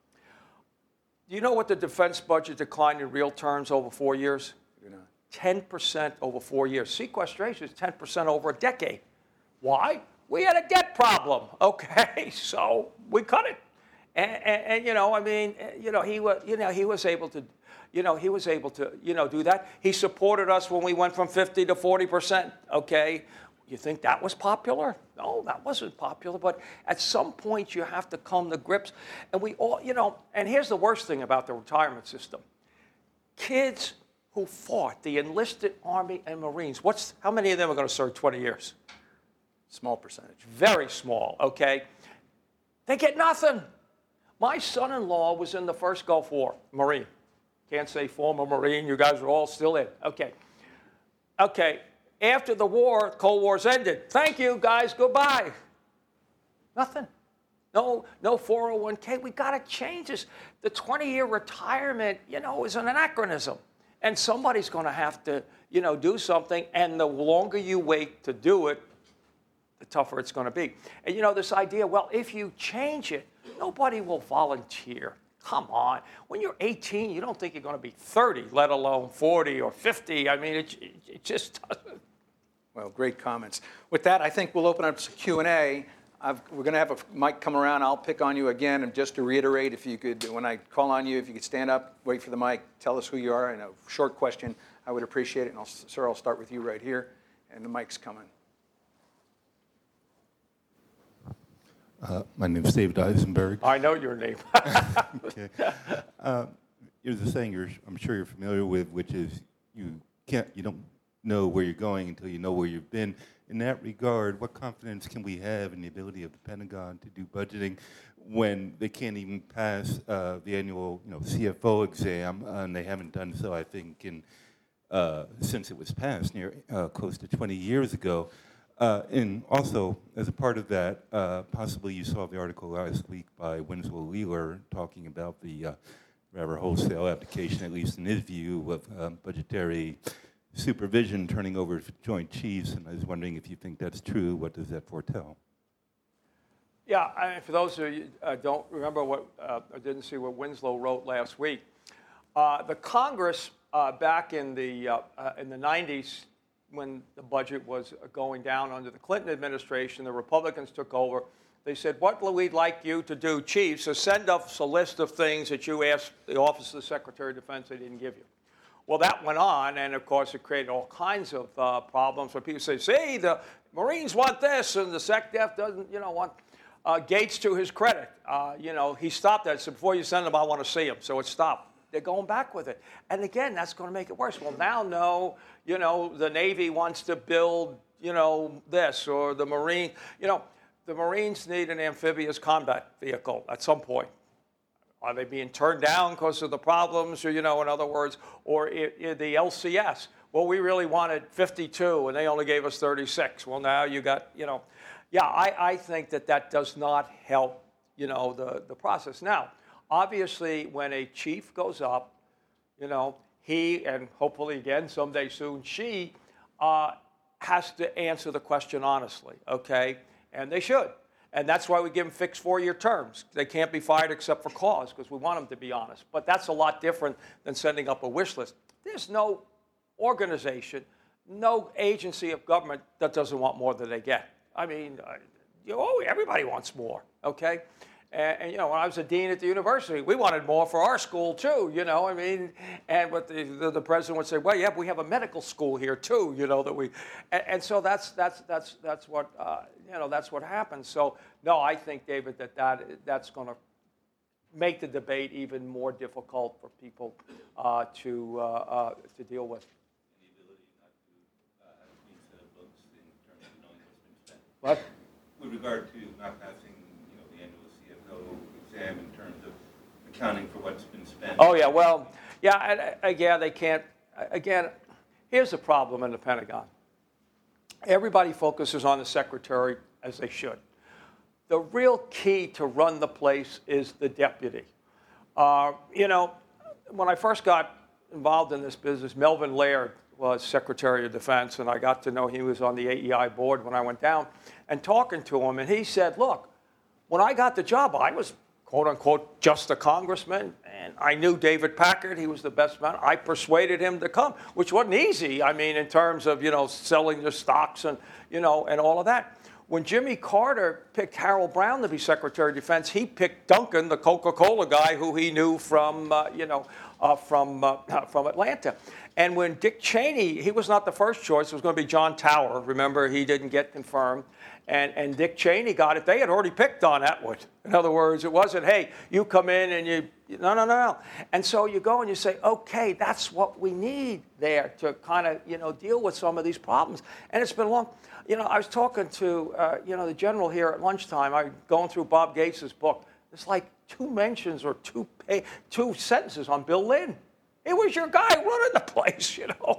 do you know what the defense budget declined in real terms over four years? You know, ten percent over four years. Sequestration is ten percent over a decade. Why? We had a debt problem, okay? So we cut it. And, and, and you know, I mean, you know, he was, you know, he was able to, you know, he was able to, you know, do that. He supported us when we went from fifty to forty percent, okay? You think that was popular? No, that wasn't popular. But at some point, you have to come to grips. And we all, you know, and here's the worst thing about the retirement system. Kids who fought, the enlisted Army and Marines, what's, how many of them are going to serve twenty years? Small percentage. Very small, okay? They get nothing. My son-in-law was in the first Gulf War, Marine. Can't say former Marine. You guys are all still in. Okay. Okay. After the war, Cold War's ended. Thank you, guys. Goodbye. Nothing. No, no four oh one k. We got to change this. The twenty-year retirement, you know, is an anachronism. And somebody's going to have to, you know, do something. And the longer you wait to do it, the tougher it's going to be. And, you know, this idea, well, if you change it, nobody will volunteer. Come on. When you're eighteen, you don't think you're going to be thirty, let alone forty or fifty. I mean, it, it just doesn't. Well, great comments. With that, I think we'll open up to Q and A. I've, we're going to have a mic come around. I'll pick on you again. And just to reiterate, if you could, when I call on you, if you could stand up, wait for the mic, tell us who you are, and a short question, I would appreciate it. And I'll, sir, I'll start with you right here. And the mic's coming. Uh, my name is David Eisenberg. I know your name. Okay. Uh, there's a saying you're, I'm sure you're familiar with, which is you can't, you don't know where you're going until you know where you've been. In that regard, what confidence can we have in the ability of the Pentagon to do budgeting when they can't even pass uh, the annual, you know, C F O exam, uh, and they haven't done so, I think, in uh, since it was passed near uh, close to twenty years ago. Uh, and also, as a part of that, uh, possibly you saw the article last week by Winslow Wheeler talking about the uh, rather wholesale application, at least in his view, of um, budgetary supervision turning over to Joint Chiefs. And I was wondering if you think that's true. What does that foretell? Yeah, I mean, for those of you who uh, don't remember what, uh, or didn't see what Winslow wrote last week, uh, the Congress uh, back in the, uh, uh, in the nineties, when the budget was going down under the Clinton administration, the Republicans took over. They said, what we'd like you to do, chiefs, is send us a list of things that you asked the Office of the Secretary of Defense they didn't give you. Well, that went on, and of course, it created all kinds of uh, problems where people say, see, the Marines want this, and the SecDef doesn't, you know, want. uh, Gates, to his credit, uh, you know, he stopped that. So before you send them, I want to see them. So it stopped. They're going back with it. And again, that's going to make it worse. Well, now, no, you know, the Navy wants to build, you know, this, or the Marine, you know, the Marines need an amphibious combat vehicle at some point. Are they being turned down because of the problems, or, you know, in other words, or I, I, the L C S? Well, we really wanted fifty-two, and they only gave us thirty-six. Well, now you got, you know, yeah, I, I think that that does not help, you know, the, the process. Now, obviously, when a chief goes up, you know, he, and hopefully again someday soon she, uh, has to answer the question honestly, okay? And they should. And that's why we give them fixed four-year terms. They can't be fired except for cause, because we want them to be honest. But that's a lot different than sending up a wish list. There's no organization, no agency of government that doesn't want more than they get. I mean, uh, you know, everybody wants more, okay? And, and, you know, when I was a dean at the university, we wanted more for our school, too, you know, I mean, and what the, the, the president would say, well, yeah, we have a medical school here, too, you know, that we, and, and so that's, that's, that's, that's what, uh, you know, that's what happens. So, no, I think, David, that, that that's going to make the debate even more difficult for people uh, to, uh, uh, to deal with. And the ability not to uh, have a clean set of books in terms of knowing what's been spent. What? With regard to not passing exam in terms of accounting for what's been spent. Oh, yeah, well, yeah, and again, they can't, again, here's the problem in the Pentagon. Everybody focuses on the secretary, as they should. The real key to run the place is the deputy. Uh, you know, when I first got involved in this business, Melvin Laird was Secretary of Defense, and I got to know he was on the A E I board when I went down, and talking to him, and he said, look, when I got the job, I was, quote unquote, just a congressman, and I knew David Packard. He was the best man. I persuaded him to come, which wasn't easy, I mean, in terms of, you know, selling the stocks and, you know, and all of that. When Jimmy Carter picked Harold Brown to be Secretary of Defense, he picked Duncan, the Coca-Cola guy, who he knew from, uh, you know, uh, from, uh, from Atlanta. And when Dick Cheney, he was not the first choice. It was going to be John Tower. Remember, he didn't get confirmed. And, and Dick Cheney got it. They had already picked Don Atwood. In other words, it wasn't, hey, you come in and you, no, no, no, no. And so you go and you say, okay, that's what we need there to kind of, you know, deal with some of these problems. And it's been long. You know, I was talking to, uh, you know, the general here at lunchtime. I'm going through Bob Gates' book. There's like two mentions or two, pay, two sentences on Bill Lynn. It was your guy running the place, you know.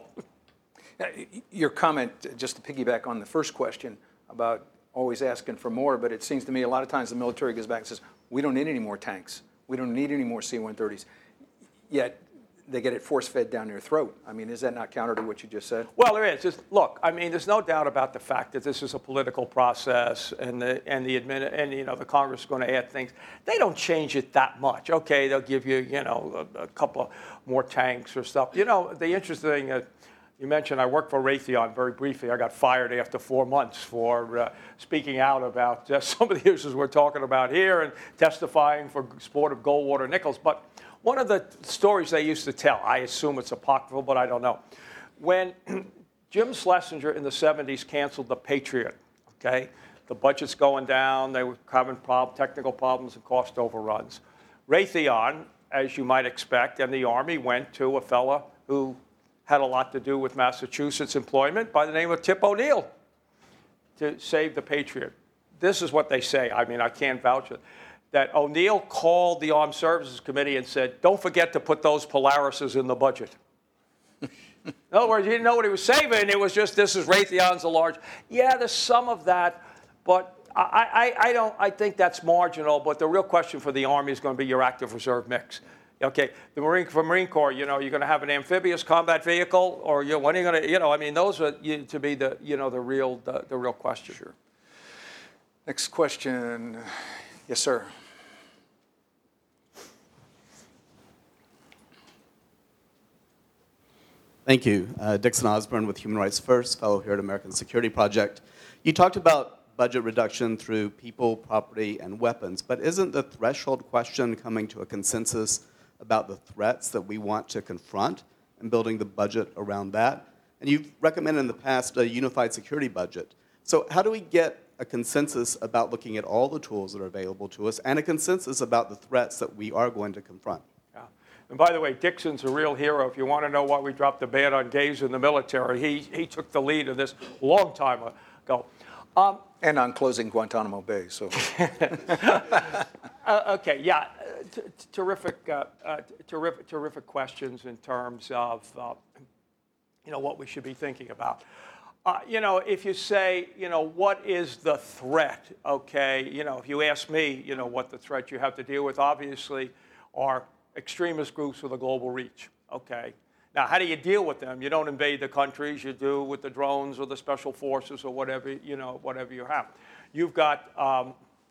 Your comment, just to piggyback on the first question about always asking for more, but it seems to me a lot of times the military goes back and says, we don't need any more tanks. We don't need any more C one thirties. Yet they get it force-fed down their throat. I mean, is that not counter to what you just said? Well, there is. Just, look, I mean, there's no doubt about the fact that this is a political process, and the and the admin and you know the Congress is going to add things. They don't change it that much. Okay, they'll give you you know a, a couple of more tanks or stuff. You know, the interesting thing. Uh, You mentioned I worked for Raytheon very briefly. I got fired after four months for uh, speaking out about uh, some of the issues we're talking about here and testifying for support of Goldwater Nichols. But one of the stories they used to tell, I assume it's apocryphal, but I don't know. When Jim Schlesinger in the seventies canceled the Patriot, okay, the budget's going down, they were having prob- technical problems and cost overruns. Raytheon, as you might expect, and the Army went to a fella who had a lot to do with Massachusetts employment by the name of Tip O'Neill to save the Patriot. This is what they say. I mean, I can't vouch it. That O'Neill called the Armed Services Committee and said, don't forget to put those Polarises in the budget. In other words, he didn't know what he was saving. It was just, this is Raytheon's a large. Yeah, there's some of that, but I, I, I don't, I think that's marginal, but the real question for the Army is going to be your active reserve mix. Okay, the Marine for Marine Corps, you know, you're going to have an amphibious combat vehicle, or you know, when are you going to, you know, I mean, those are you, to be the, you know, the real, the, the real question. Sure. Next question, yes, sir. Thank you, uh, Dixon Osborne with Human Rights First, fellow here at American Security Project. You talked about budget reduction through people, property, and weapons, but isn't the threshold question coming to a consensus about the threats that we want to confront and building the budget around that? And you've recommended in the past a unified security budget. So how do we get a consensus about looking at all the tools that are available to us and a consensus about the threats that we are going to confront. Yeah. And by the way, Dixon's a real hero. If you want to know why we dropped the ban on gays in the military, he, he took the lead in this a long time ago. Um, And on closing Guantanamo Bay, so. uh, okay, yeah, uh, t- t- terrific, uh, uh, t- terrific, terrific questions in terms of, uh, you know, what we should be thinking about. Uh, you know, if you say, you know, what is the threat, okay, you know, if you ask me, you know, what the threat you have to deal with, obviously, are extremist groups with a global reach, okay? Now, how do you deal with them? You don't invade the countries. You do with the drones or the special forces or whatever, you know, whatever you have. You've got, um,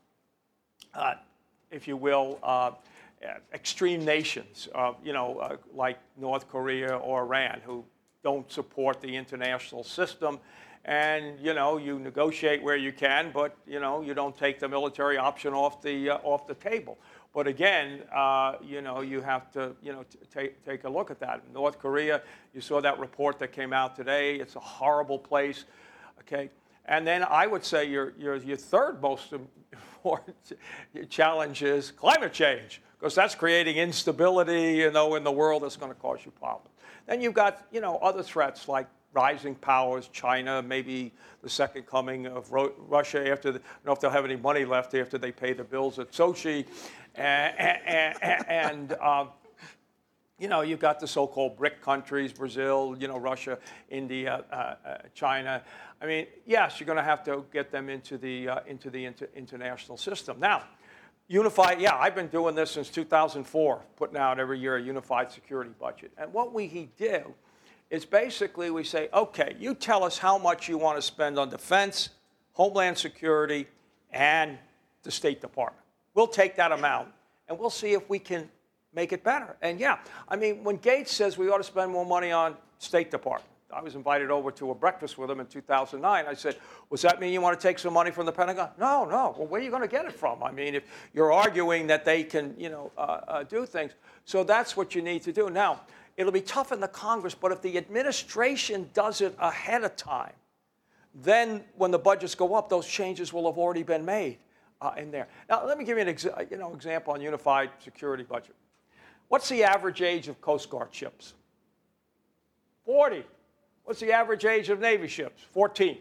uh, if you will, uh, extreme nations, uh, you know, uh, like North Korea or Iran, who don't support the international system. And, you know, you negotiate where you can, but, you know, you don't take the military option off the, uh, off the table. But again, uh, you know, you have to, you know, t- take, take a look at that. North Korea, you saw that report that came out today. It's a horrible place, okay? And then I would say your, your, your third most important challenge is climate change, because that's creating instability, you know, in the world that's going to cause you problems. Then you've got, you know, other threats like rising powers, China, maybe the second coming of Ro- Russia after, the, I don't know if they'll have any money left after they pay the bills at Sochi. And, and, and uh, you know, you've got the so-called BRIC countries, Brazil, you know, Russia, India, uh, uh, China. I mean, yes, you're going to have to get them into the, uh, into the inter- international system. Now, unified, yeah, I've been doing this since two thousand four, putting out every year a unified security budget. And what we do is basically we say, okay, you tell us how much you want to spend on defense, homeland security, and the State Department. We'll take that amount, and we'll see if we can make it better. And yeah, I mean, when Gates says we ought to spend more money on State Department, I was invited over to a breakfast with him in two thousand nine. I said, does that mean you want to take some money from the Pentagon? No, no. Well, where are you going to get it from? I mean, if you're arguing that they can, you know, uh, uh, do things. So that's what you need to do. Now, it'll be tough in the Congress, but if the administration does it ahead of time, then when the budgets go up, those changes will have already been made uh, in there. Now, let me give you an exa- you know, example on unified security budget. What's the average age of Coast Guard ships? forty. What's the average age of Navy ships? fourteen.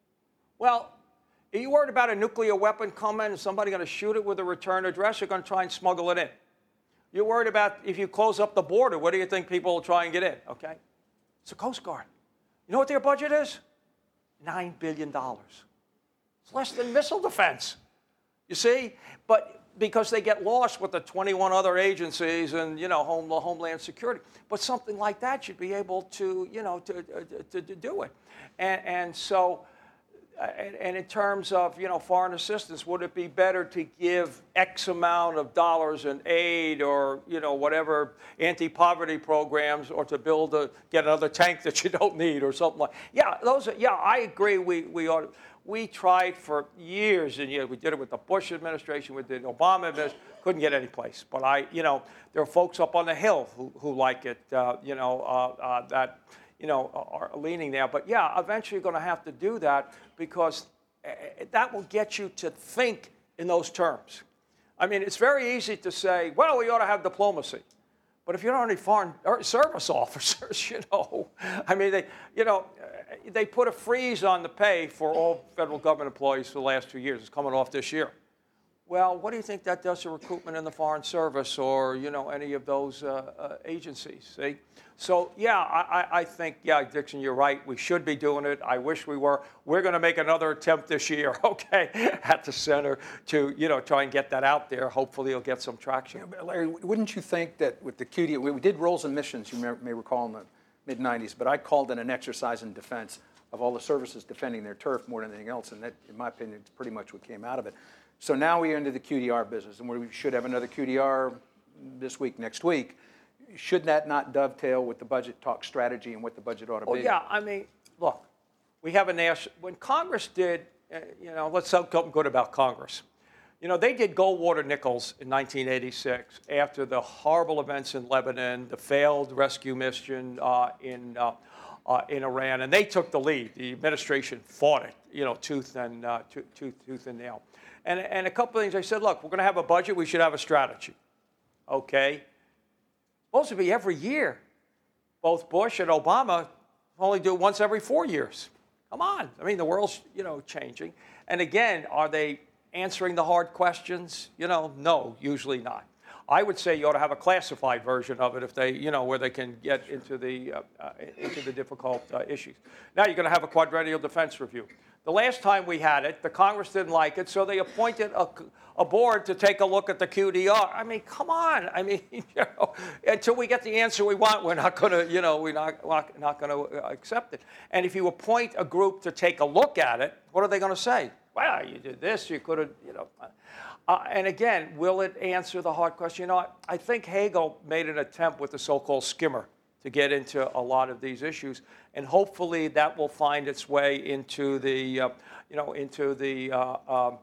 Well, are you worried about a nuclear weapon coming and somebody going to shoot it with a return address? You're going to try and smuggle it in. You're worried about if you close up the border, what do you think people will try and get in, okay? It's the Coast Guard. You know what their budget is? nine billion dollars. It's less than missile defense, you see? But because they get lost with the twenty-one other agencies and, you know, home, Homeland Security. But something like that should be able to, you know, to, to, to do it. And, and so, and, and in terms of, you know, foreign assistance, would it be better to give X amount of dollars in aid or, you know, whatever anti-poverty programs, or to build a, get another tank that you don't need or something like, yeah, those are, yeah, I agree we, we ought to. We tried for years and years. We did it with the Bush administration. We did the Obama administration. Couldn't get any place. But I, you know, there are folks up on the Hill who, who like it, uh, you know, uh, uh, that, you know, are leaning there. But yeah, eventually you're going to have to do that, because that will get you to think in those terms. I mean, it's very easy to say, well, we ought to have diplomacy. But if you don't have any foreign service officers, you know, I mean, they, you know, they put a freeze on the pay for all federal government employees for the last two years. It's coming off this year. Well, what do you think that does to recruitment in the Foreign Service or, you know, any of those uh, uh, agencies? See? So, yeah, I, I think, yeah, Dixon, you're right. We should be doing it. I wish we were. We're going to make another attempt this year, okay, at the center to, you know, try and get that out there. Hopefully it'll get some traction. Yeah, but Larry, wouldn't you think that with the Q D, we did roles and missions, you may, may recall, in the mid nineties, but I called it an exercise in defense of all the services defending their turf more than anything else, and that, in my opinion, is pretty much what came out of it. So now we're into the Q D R business, and we should have another Q D R this week, next week. Should that not dovetail with the budget talk strategy and what the budget ought to Oh, be? yeah, I mean, look, we have a national, when Congress did, uh, you know, let's say something good about Congress. You know, they did Goldwater Nichols in nineteen eighty-six after the horrible events in Lebanon, the failed rescue mission uh, in, uh, uh, in Iran, and they took the lead. The administration fought it, you know, tooth and uh, tooth, tooth, tooth and nail. And, and a couple of things, they said, look, we're going to have a budget, we should have a strategy. Okay? Supposed to be every year. Both Bush and Obama only do it once every four years. Come on. I mean, the world's, you know, changing. And again, are they answering the hard questions? You know, no, usually not. I would say you ought to have a classified version of it if they, you know, where they can get into the, uh, uh, into the difficult uh, issues. Now you're going to have a quadrennial defense review. The last time we had it, the Congress didn't like it, so they appointed a, a board to take a look at the Q D R. I mean, come on. I mean, you know, until we get the answer we want, we're not going to, you know, we're not, not, not going to accept it. And if you appoint a group to take a look at it, what are they going to say? Well, you did this, you could have, you know. Uh, and again, will it answer the hard question? You know, I, I think Hagel made an attempt with the so-called skimmer to get into a lot of these issues, and hopefully that will find its way into the, uh, you know, into the, uh, um,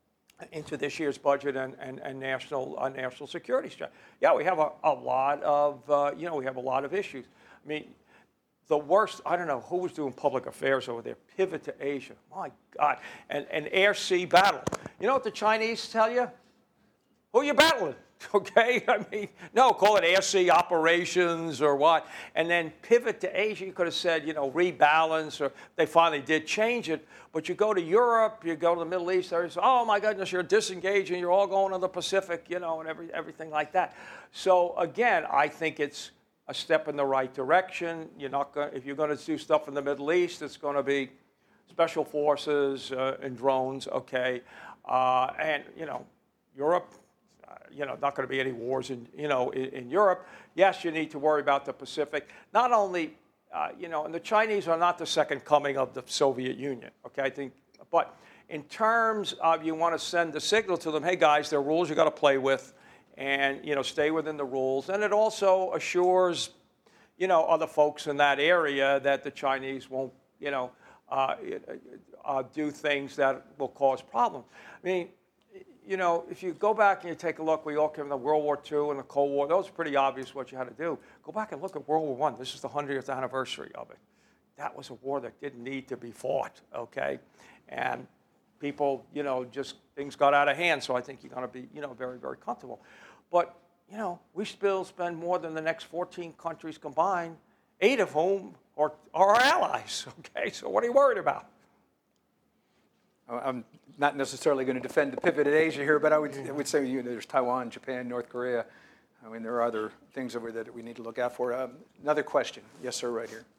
into this year's budget and, and, and national uh, national security strategy. Yeah, we have a, a lot of, uh, you know, we have a lot of issues. I mean, the worst, I don't know who was doing public affairs over there, pivot to Asia. My God. And, and air-sea battle. You know what the Chinese tell you? Who are you battling? Okay? I mean, no, call it air-sea operations or what. And then pivot to Asia. You could have said, you know, rebalance, or they finally did change it. But you go to Europe, you go to the Middle East, there's, oh, my goodness, you're disengaging, you're all going to the Pacific, you know, and every, everything like that. So, again, I think it's a step in the right direction. You're not going, if you're going to do stuff in the Middle East, it's going to be special forces uh, and drones, okay, uh, and you know, Europe, uh, you know, not going to be any wars in, you know, in, in Europe. Yes, you need to worry about the Pacific. Not only, uh, you know, and the Chinese are not the second coming of the Soviet Union, okay, I think, but in terms of you want to send the signal to them, hey guys, there are rules you got to play with. And, you know, stay within the rules. And it also assures, you know, other folks in that area that the Chinese won't, you know, uh, uh, do things that will cause problems. I mean, you know, if you go back and you take a look, we all came from the World War Two and the Cold War. That was pretty obvious what you had to do. Go back and look at World War One. This is the hundredth anniversary of it. That was a war that didn't need to be fought, okay? And people, you know, just things got out of hand. So I think you're going to be, you know, very, very comfortable. But, you know, we still spend more than the next fourteen countries combined, eight of whom are, are our allies, okay? So what are you worried about? I'm not necessarily going to defend the pivot at Asia here, but I would, I would say, you know, there's Taiwan, Japan, North Korea. I mean, there are other things over there that we need to look out for. Um, another question. Yes, sir, right here.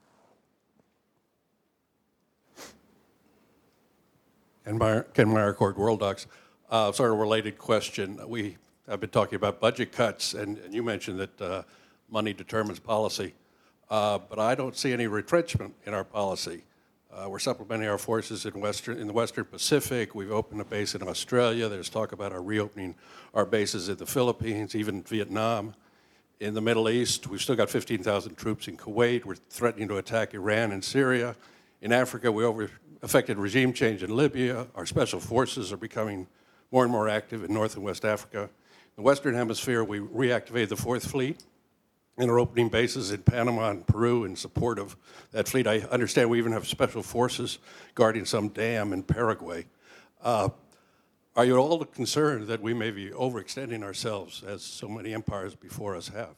Ken Meyer, Ken Meyer, Court World Docs. Uh, sort of a related question. We have been talking about budget cuts, and, and you mentioned that uh, money determines policy. Uh, but I don't see any retrenchment in our policy. Uh, we're supplementing our forces in Western in the Western Pacific. We've opened a base in Australia. There's talk about our reopening our bases in the Philippines, even Vietnam. In the Middle East, we've still got fifteen thousand troops in Kuwait. We're threatening to attack Iran and Syria. In Africa, we over affected regime change in Libya. Our special forces are becoming more and more active in North and West Africa. In the Western Hemisphere, we reactivated the Fourth Fleet and are opening bases in Panama and Peru in support of that fleet. I understand we even have special forces guarding some dam in Paraguay. Uh, are you at all concerned that we may be overextending ourselves as so many empires before us have?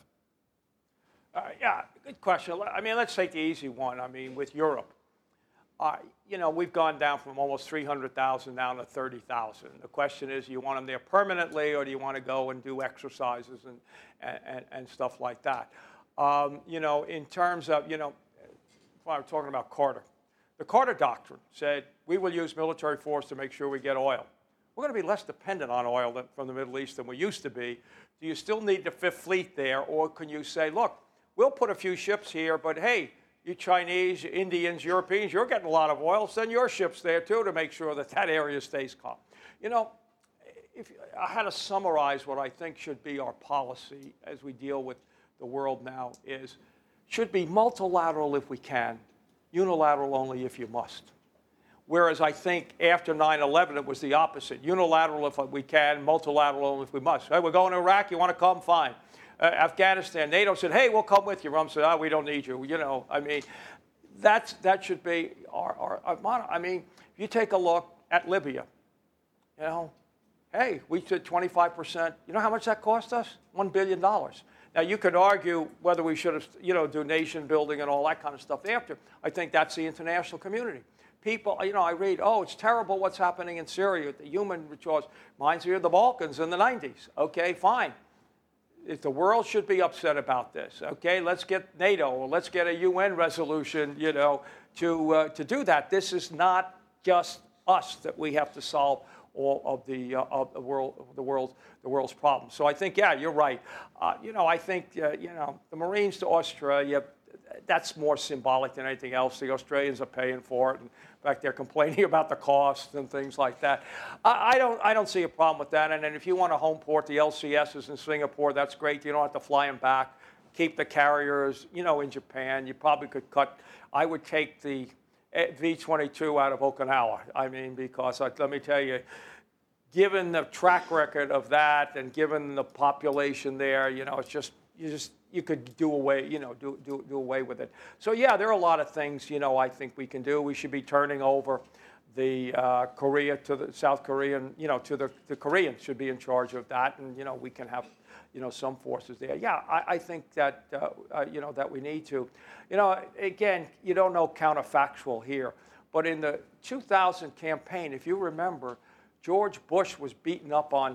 Uh, yeah, good question. I mean, let's take the easy one. I mean, with Europe, uh, you know, we've gone down from almost three hundred thousand down to thirty thousand. The question is, do you want them there permanently, or do you want to go and do exercises and, and, and stuff like that? Um, you know, in terms of, you know, when I'm talking about Carter, the Carter Doctrine said we will use military force to make sure we get oil. We're going to be less dependent on oil than, from the Middle East than we used to be. Do you still need the Fifth Fleet there, or can you say, look, we'll put a few ships here, but hey, you Chinese, Indians, Europeans, you're getting a lot of oil. Send your ships there, too, to make sure that that area stays calm. You know, if I had to summarize what I think should be our policy as we deal with the world now is, should be multilateral if we can, unilateral only if you must. Whereas I think after nine eleven, it was the opposite. Unilateral if we can, multilateral only if we must. Hey, we're going to Iraq, you want to come? Fine. Uh, Afghanistan, NATO said, hey, we'll come with you. Rum said, oh, we don't need you. You know, I mean, That's, that should be our, our, our motto. I mean, if you take a look at Libya, you know, hey, we did twenty-five percent. You know how much that cost us? one billion dollars. Now, you could argue whether we should have, you know, do nation building and all that kind of stuff after. I think that's the international community. People, you know, I read, oh, it's terrible what's happening in Syria. The human resource reminds me of the Balkans in the nineties. Okay, fine. If the world should be upset about this, okay, let's get NATO or let's get a U N resolution, you know, to, uh, to do that. This is not just us that we have to solve all of the uh, of the world the world the world's problems. So I think, yeah, you're right. Uh, you know, I think uh, you know, the Marines to Australia, that's more symbolic than anything else. The Australians are paying for it. And in fact, they're complaining about the costs and things like that. I, I don't I don't see a problem with that. And then if you want to home port the L C Ss in Singapore, that's great. You don't have to fly them back. Keep the carriers, you know, in Japan. You probably could cut. I would take the V twenty-two out of Okinawa. I mean, because I, let me tell you, given the track record of that and given the population there, you know, it's just you just you could do away, you know, do do do away with it. So yeah, there are a lot of things, you know, I think we can do. We should be turning over the uh, Korea to the South Korean, you know, to the the Koreans should be in charge of that, and you know, we can have, you know, some forces there. Yeah, I, I think that, uh, uh, you know, that we need to. You know, again, you don't know counterfactual here, but in the two thousand campaign, if you remember, George Bush was beaten up on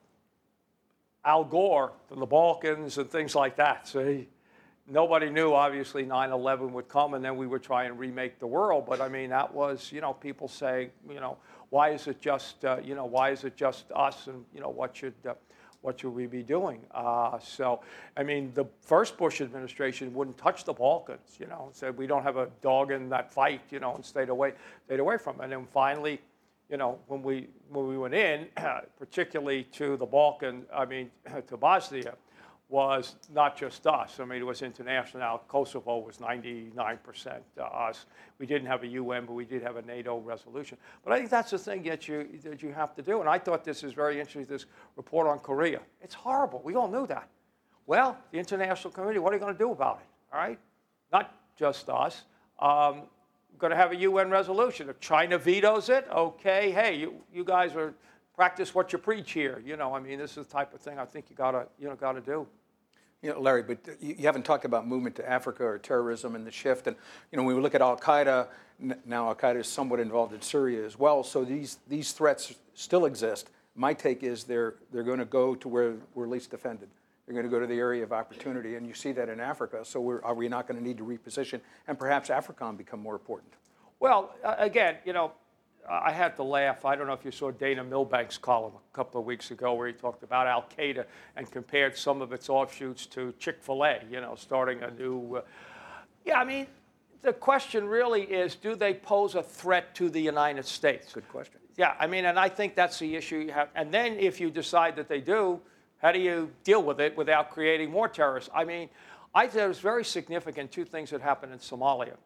Al Gore from the Balkans and things like that. So he, nobody knew, obviously, nine eleven would come, and then we would try and remake the world. But, I mean, that was, you know, people say, you know, why is it just, uh, you know, why is it just us, and, you know, what should... Uh, What should we be doing? Uh, so, I mean, the first Bush administration wouldn't touch the Balkans, you know, said we don't have a dog in that fight, you know, and stayed away, stayed away from it. And then finally, you know, when we when we went in, particularly to the Balkan, I mean, to Bosnia, was not just us. I mean, it was international. Now, Kosovo was ninety-nine percent us. We didn't have a U N, but we did have a NATO resolution. But I think that's the thing that you, that you have to do. And I thought this is very interesting, this report on Korea. It's horrible. We all knew that. Well, the international community, what are you going to do about it? All right? Not just us. Um, we're going to have a U N resolution. If China vetoes it, okay, hey, you, you guys are practice what you preach here. You know, I mean, this is the type of thing I think you gotta, you know, gotta do. You know, Larry, but you, you haven't talked about movement to Africa or terrorism and the shift. And you know, when we look at Al Qaeda, now Al Qaeda is somewhat involved in Syria as well. So these these threats still exist. My take is they're they're going to go to where we're least defended. They're going to go to the area of opportunity, and you see that in Africa. So we're, are we not going to need to reposition and perhaps AFRICOM become more important? Well, uh, again, you know. I had to laugh. I don't know if you saw Dana Milbank's column a couple of weeks ago where he talked about Al Qaeda and compared some of its offshoots to Chick-fil-A, you know, starting a new. Uh, yeah, I mean, the question really is, do they pose a threat to the United States? Good question. Yeah, I mean, and I think that's the issue you have. And then if you decide that they do, how do you deal with it without creating more terrorists? I mean, I think it was very significant, two things that happened in Somalia.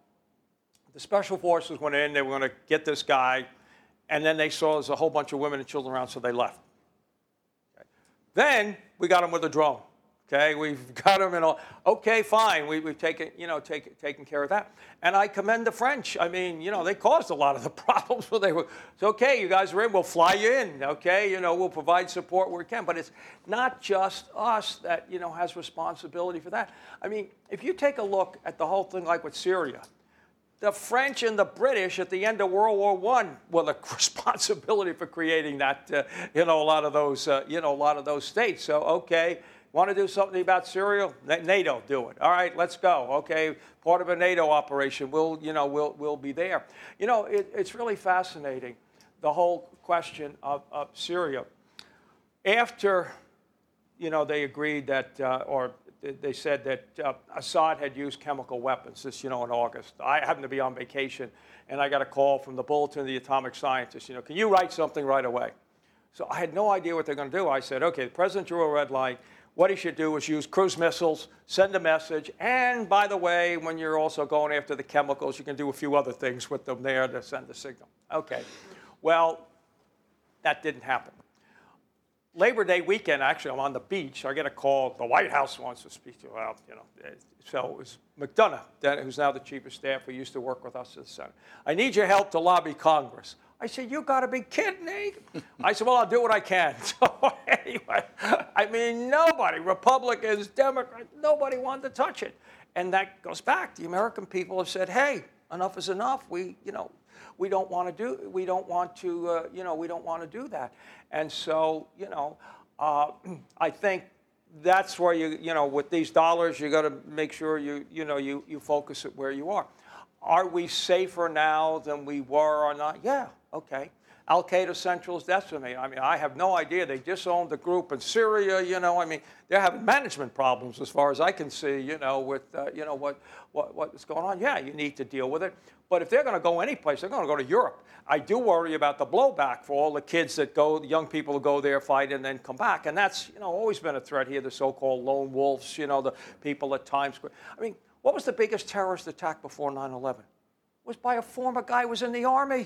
The special forces went in, they were going to get this guy, and then they saw there's a whole bunch of women and children around, so they left. Okay. Then we got them with a drone. Okay, we've got them in all. Okay, fine, we, we've taken, you know, take, taken care of that. And I commend the French. I mean, you know, they caused a lot of the problems where they were. It's okay, you guys are in, we'll fly you in. Okay, you know, we'll provide support where we can. But it's not just us that, you know, has responsibility for that. I mean, if you take a look at the whole thing, like with Syria. The French and the British at the end of World War One were the responsibility for creating that, uh, you know, a lot of those, uh, you know, a lot of those states. So, okay, want to do something about Syria? NATO, do it. All right, let's go. Okay, part of a NATO operation. We'll, you know, we'll we'll be there. You know, it, it's really fascinating, the whole question of, of Syria. After, you know, they agreed that, uh, or they said that uh, Assad had used chemical weapons, this, you know, in August. I happened to be on vacation, and I got a call from the Bulletin of the Atomic Scientists, you know, can you write something right away? So I had no idea what they're going to do. I said, okay, the president drew a red line. What he should do is use cruise missiles, send a message, and by the way, when you're also going after the chemicals, you can do a few other things with them there to send a signal. Okay, well, that didn't happen. Labor Day weekend, actually, I'm on the beach. I get a call. The White House wants to speak to well, you know. So it was McDonough, who's now the chief of staff, who used to work with us at the Senate. I need your help to lobby Congress. I said, you got to be kidding me. I said, well, I'll do what I can. So anyway, I mean, nobody, Republicans, Democrats, nobody wanted to touch it. And that goes back. The American people have said, hey, enough is enough. We, you know, we don't want to do, we don't want to, uh, you know, we don't want to do that. And so, you know, uh, I think that's where you, you know, with these dollars, you got to make sure you, you know, you, you focus it where you are. Are we safer now than we were or not? Yeah, okay. Al-Qaeda Central is decimated. I mean, I have no idea. They disowned the group in Syria, you know. I mean, they're having management problems as far as I can see, you know, with, uh, you know, what, what, what's going on. Yeah, you need to deal with it. But if they're going to go anyplace, they're going to go to Europe. I do worry about the blowback for all the kids that go, the young people who go there, fight, and then come back. And that's, you know, always been a threat here, the so-called lone wolves, you know, the people at Times Square. I mean, what was the biggest terrorist attack before nine eleven? It was by a former guy who was in the Army.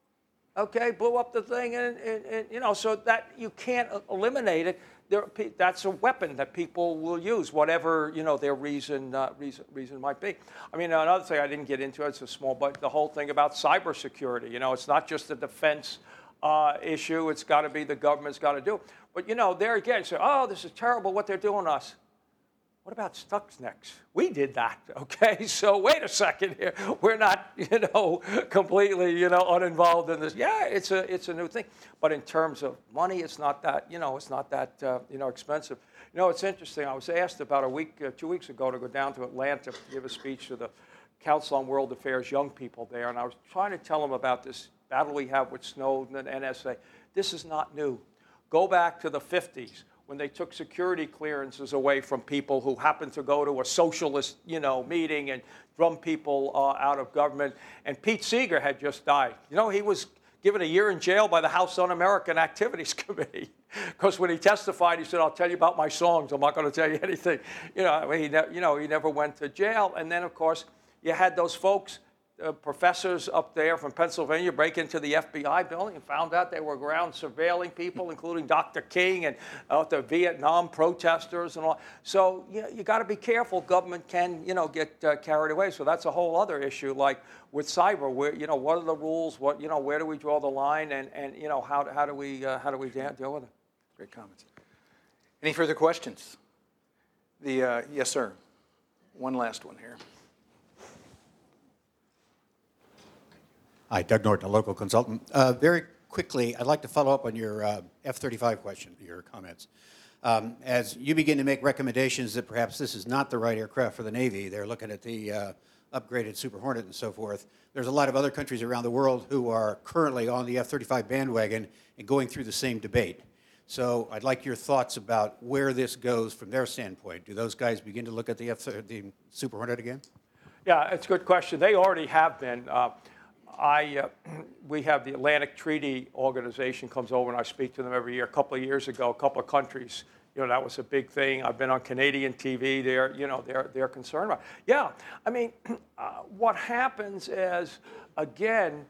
Okay, blew up the thing, and, and, and you know, so that you can't eliminate it. There, that's a weapon that people will use, whatever, you know, their reason, uh, reason, reason might be. I mean, another thing I didn't get into, it's a small, but the whole thing about cybersecurity. You know, it's not just a defense uh, issue. It's got to be the government's got to do. But you know, there again, say, oh, this is terrible what they're doing to us. What about Stuxnet? We did that, okay? So wait a second here. We're not, you know, completely, you know, uninvolved in this. Yeah, it's a, it's a new thing. But in terms of money, it's not that, you know, it's not that, uh, you know, expensive. You know, it's interesting. I was asked about a week, uh, two weeks ago to go down to Atlanta to give a speech to the Council on World Affairs young people there. And I was trying to tell them about this battle we have with Snowden and N S A. This is not new. Go back to the fifties. When they took security clearances away from people who happened to go to a socialist, you know, meeting and drum people uh, out of government. And Pete Seeger had just died. You know, he was given a year in jail by the House Un-American Activities Committee. Because when he testified, he said, I'll tell you about my songs. I'm not going to tell you anything. You know, I mean, he, ne- you know, he never went to jail. And then, of course, you had those folks, Uh, professors up there from Pennsylvania break into the F B I building and found out they were ground surveilling people, including Doctor King and uh, the Vietnam protesters and all. So you, you got to be careful. Government can, you know, get uh, carried away. So that's a whole other issue. Like with cyber, where, you know, what are the rules? What, you know, where do we draw the line? And, and you know, how, how do we uh, how do we deal with it? Great comments. Any further questions? The uh, yes, sir. One last one here. Hi, Doug Norton, a local consultant. Uh, very quickly, I'd like to follow up on your uh, F thirty-five question, your comments. Um, as you begin to make recommendations that perhaps this is not the right aircraft for the Navy, they're looking at the uh, upgraded Super Hornet and so forth. There's a lot of other countries around the world who are currently on the F thirty-five bandwagon and going through the same debate. So I'd like your thoughts about where this goes from their standpoint. Do those guys begin to look at the, F the Super Hornet again? Yeah, it's a good question. They already have been. Uh, I, uh, we have the Atlantic Treaty Organization comes over and I speak to them every year. A couple of years ago, a couple of countries, you know, that was a big thing. I've been on Canadian T V. They're, you know, they're, they're concerned about it. Yeah, I mean, uh, what happens is, again,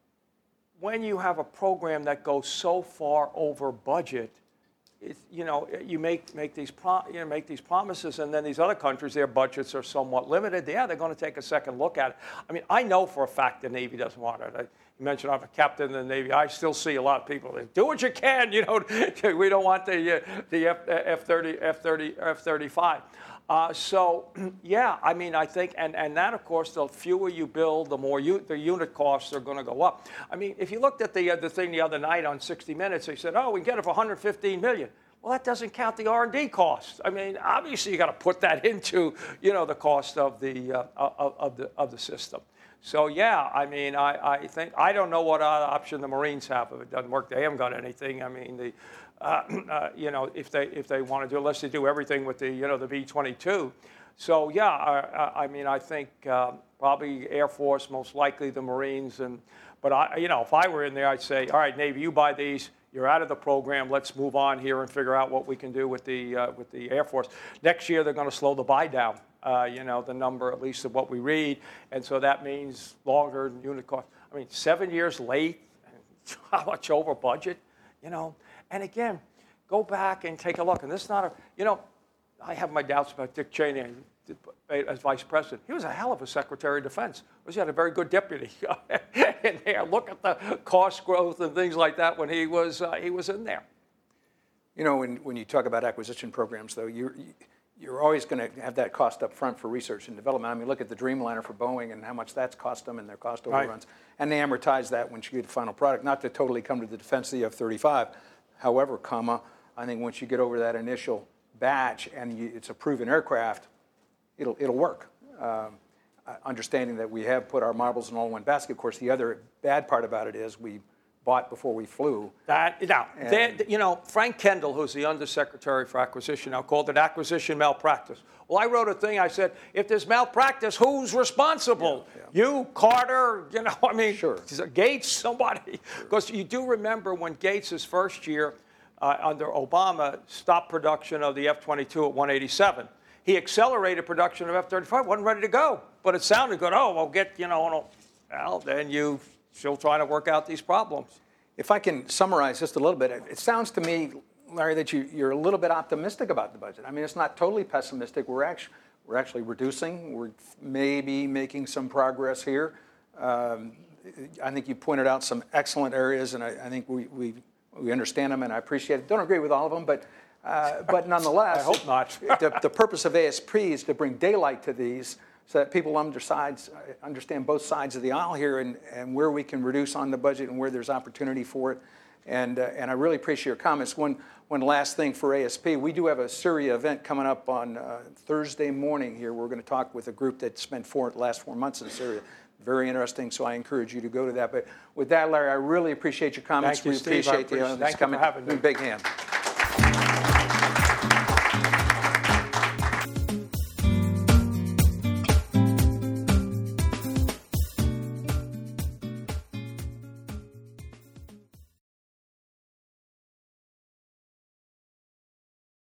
when you have a program that goes so far over budget, It's, you know, you make make these pro, you know, make these promises, and then these other countries, their budgets are somewhat limited. Yeah, they're going to take a second look at it. I mean, I know for a fact the Navy doesn't want it. I, you mentioned I'm a captain in the Navy. I still see a lot of people that do what you can. You know, we don't want the uh, the F thirty, F thirty, F thirty-five. Uh, so, yeah, I mean, I think, and, and that, of course, the fewer you build, the more you, the unit costs are going to go up. I mean, if you looked at the, uh, the thing the other night on sixty minutes, they said, oh, we can get it for one hundred fifteen million dollars. Well, that doesn't count the R and D costs. I mean, obviously, you got to put that into, you know, the cost of the, uh, of, of the, of the system. So, yeah, I mean, I, I think, I don't know what other option the Marines have. If it doesn't work, they haven't got anything. I mean, the, uh, uh, you know, if they, if they want to do, unless they do everything with the, you know, the B twenty-two. So, yeah, I, I mean, I think uh, probably Air Force, most likely the Marines. And, but, I, you know, if I were in there, I'd say, all right, Navy, you buy these. You're out of the program. Let's move on here and figure out what we can do with the, uh, with the Air Force. Next year, they're going to slow the buy down. Uh, you know, the number, at least of what we read. And so that means longer unit cost. I mean, seven years late, how much over budget, you know? And again, go back and take a look. And this is not a, you know, I have my doubts about Dick Cheney as vice president. He was a hell of a Secretary of Defense. He had a very good deputy in there. Look at the cost growth and things like that when he was uh, he was in there. You know, when, when you talk about acquisition programs, though, you're, you're always going to have that cost up front for research and development. I mean, look at the Dreamliner for Boeing and how much that's cost them and their cost overruns. Right. And they amortize that once you get the final product, not to totally come to the defense of the F thirty-five. However, comma, I think once you get over that initial batch and you, it's a proven aircraft, it'll, it'll work. Um, understanding that we have put our marbles in all one basket. Of course, the other bad part about it is we bought before we flew. That, now, they, you know, Frank Kendall, who's the Undersecretary for Acquisition now, called it acquisition malpractice. Well, I wrote a thing, I said, if there's malpractice, who's responsible? Yeah, yeah. You, Carter, you know, I mean, sure. Gates, somebody. Because sure. You do remember when Gates' first year uh, under Obama stopped production of the F twenty-two at one eighty-seven. He accelerated production of F thirty-five, wasn't ready to go. But it sounded good. Oh, we'll get, you know, well, then you still trying to work out these problems. If I can summarize just a little bit, it sounds to me, Larry, that you, you're a little bit optimistic about the budget. I mean, it's not totally pessimistic. We're actually, we're actually reducing. We're maybe making some progress here. Um, I think you pointed out some excellent areas, and I, I think we, we, we understand them, and I appreciate it. Don't agree with all of them, but, uh, but nonetheless, I hope not. the, the purpose of A S P is to bring daylight to these so that people undersides, understand both sides of the aisle here and, and where we can reduce on the budget and where there's opportunity for it. And, uh, and I really appreciate your comments. One, one last thing for A S P. We do have a Syria event coming up on uh, Thursday morning here. We're going to talk with a group that spent four, the last four months in Syria. Very interesting, so I encourage you to go to that. But with that, Larry, I really appreciate your comments. Thank you, we Steve. appreciate I the appreciate, thank you coming. for having me. Big hand.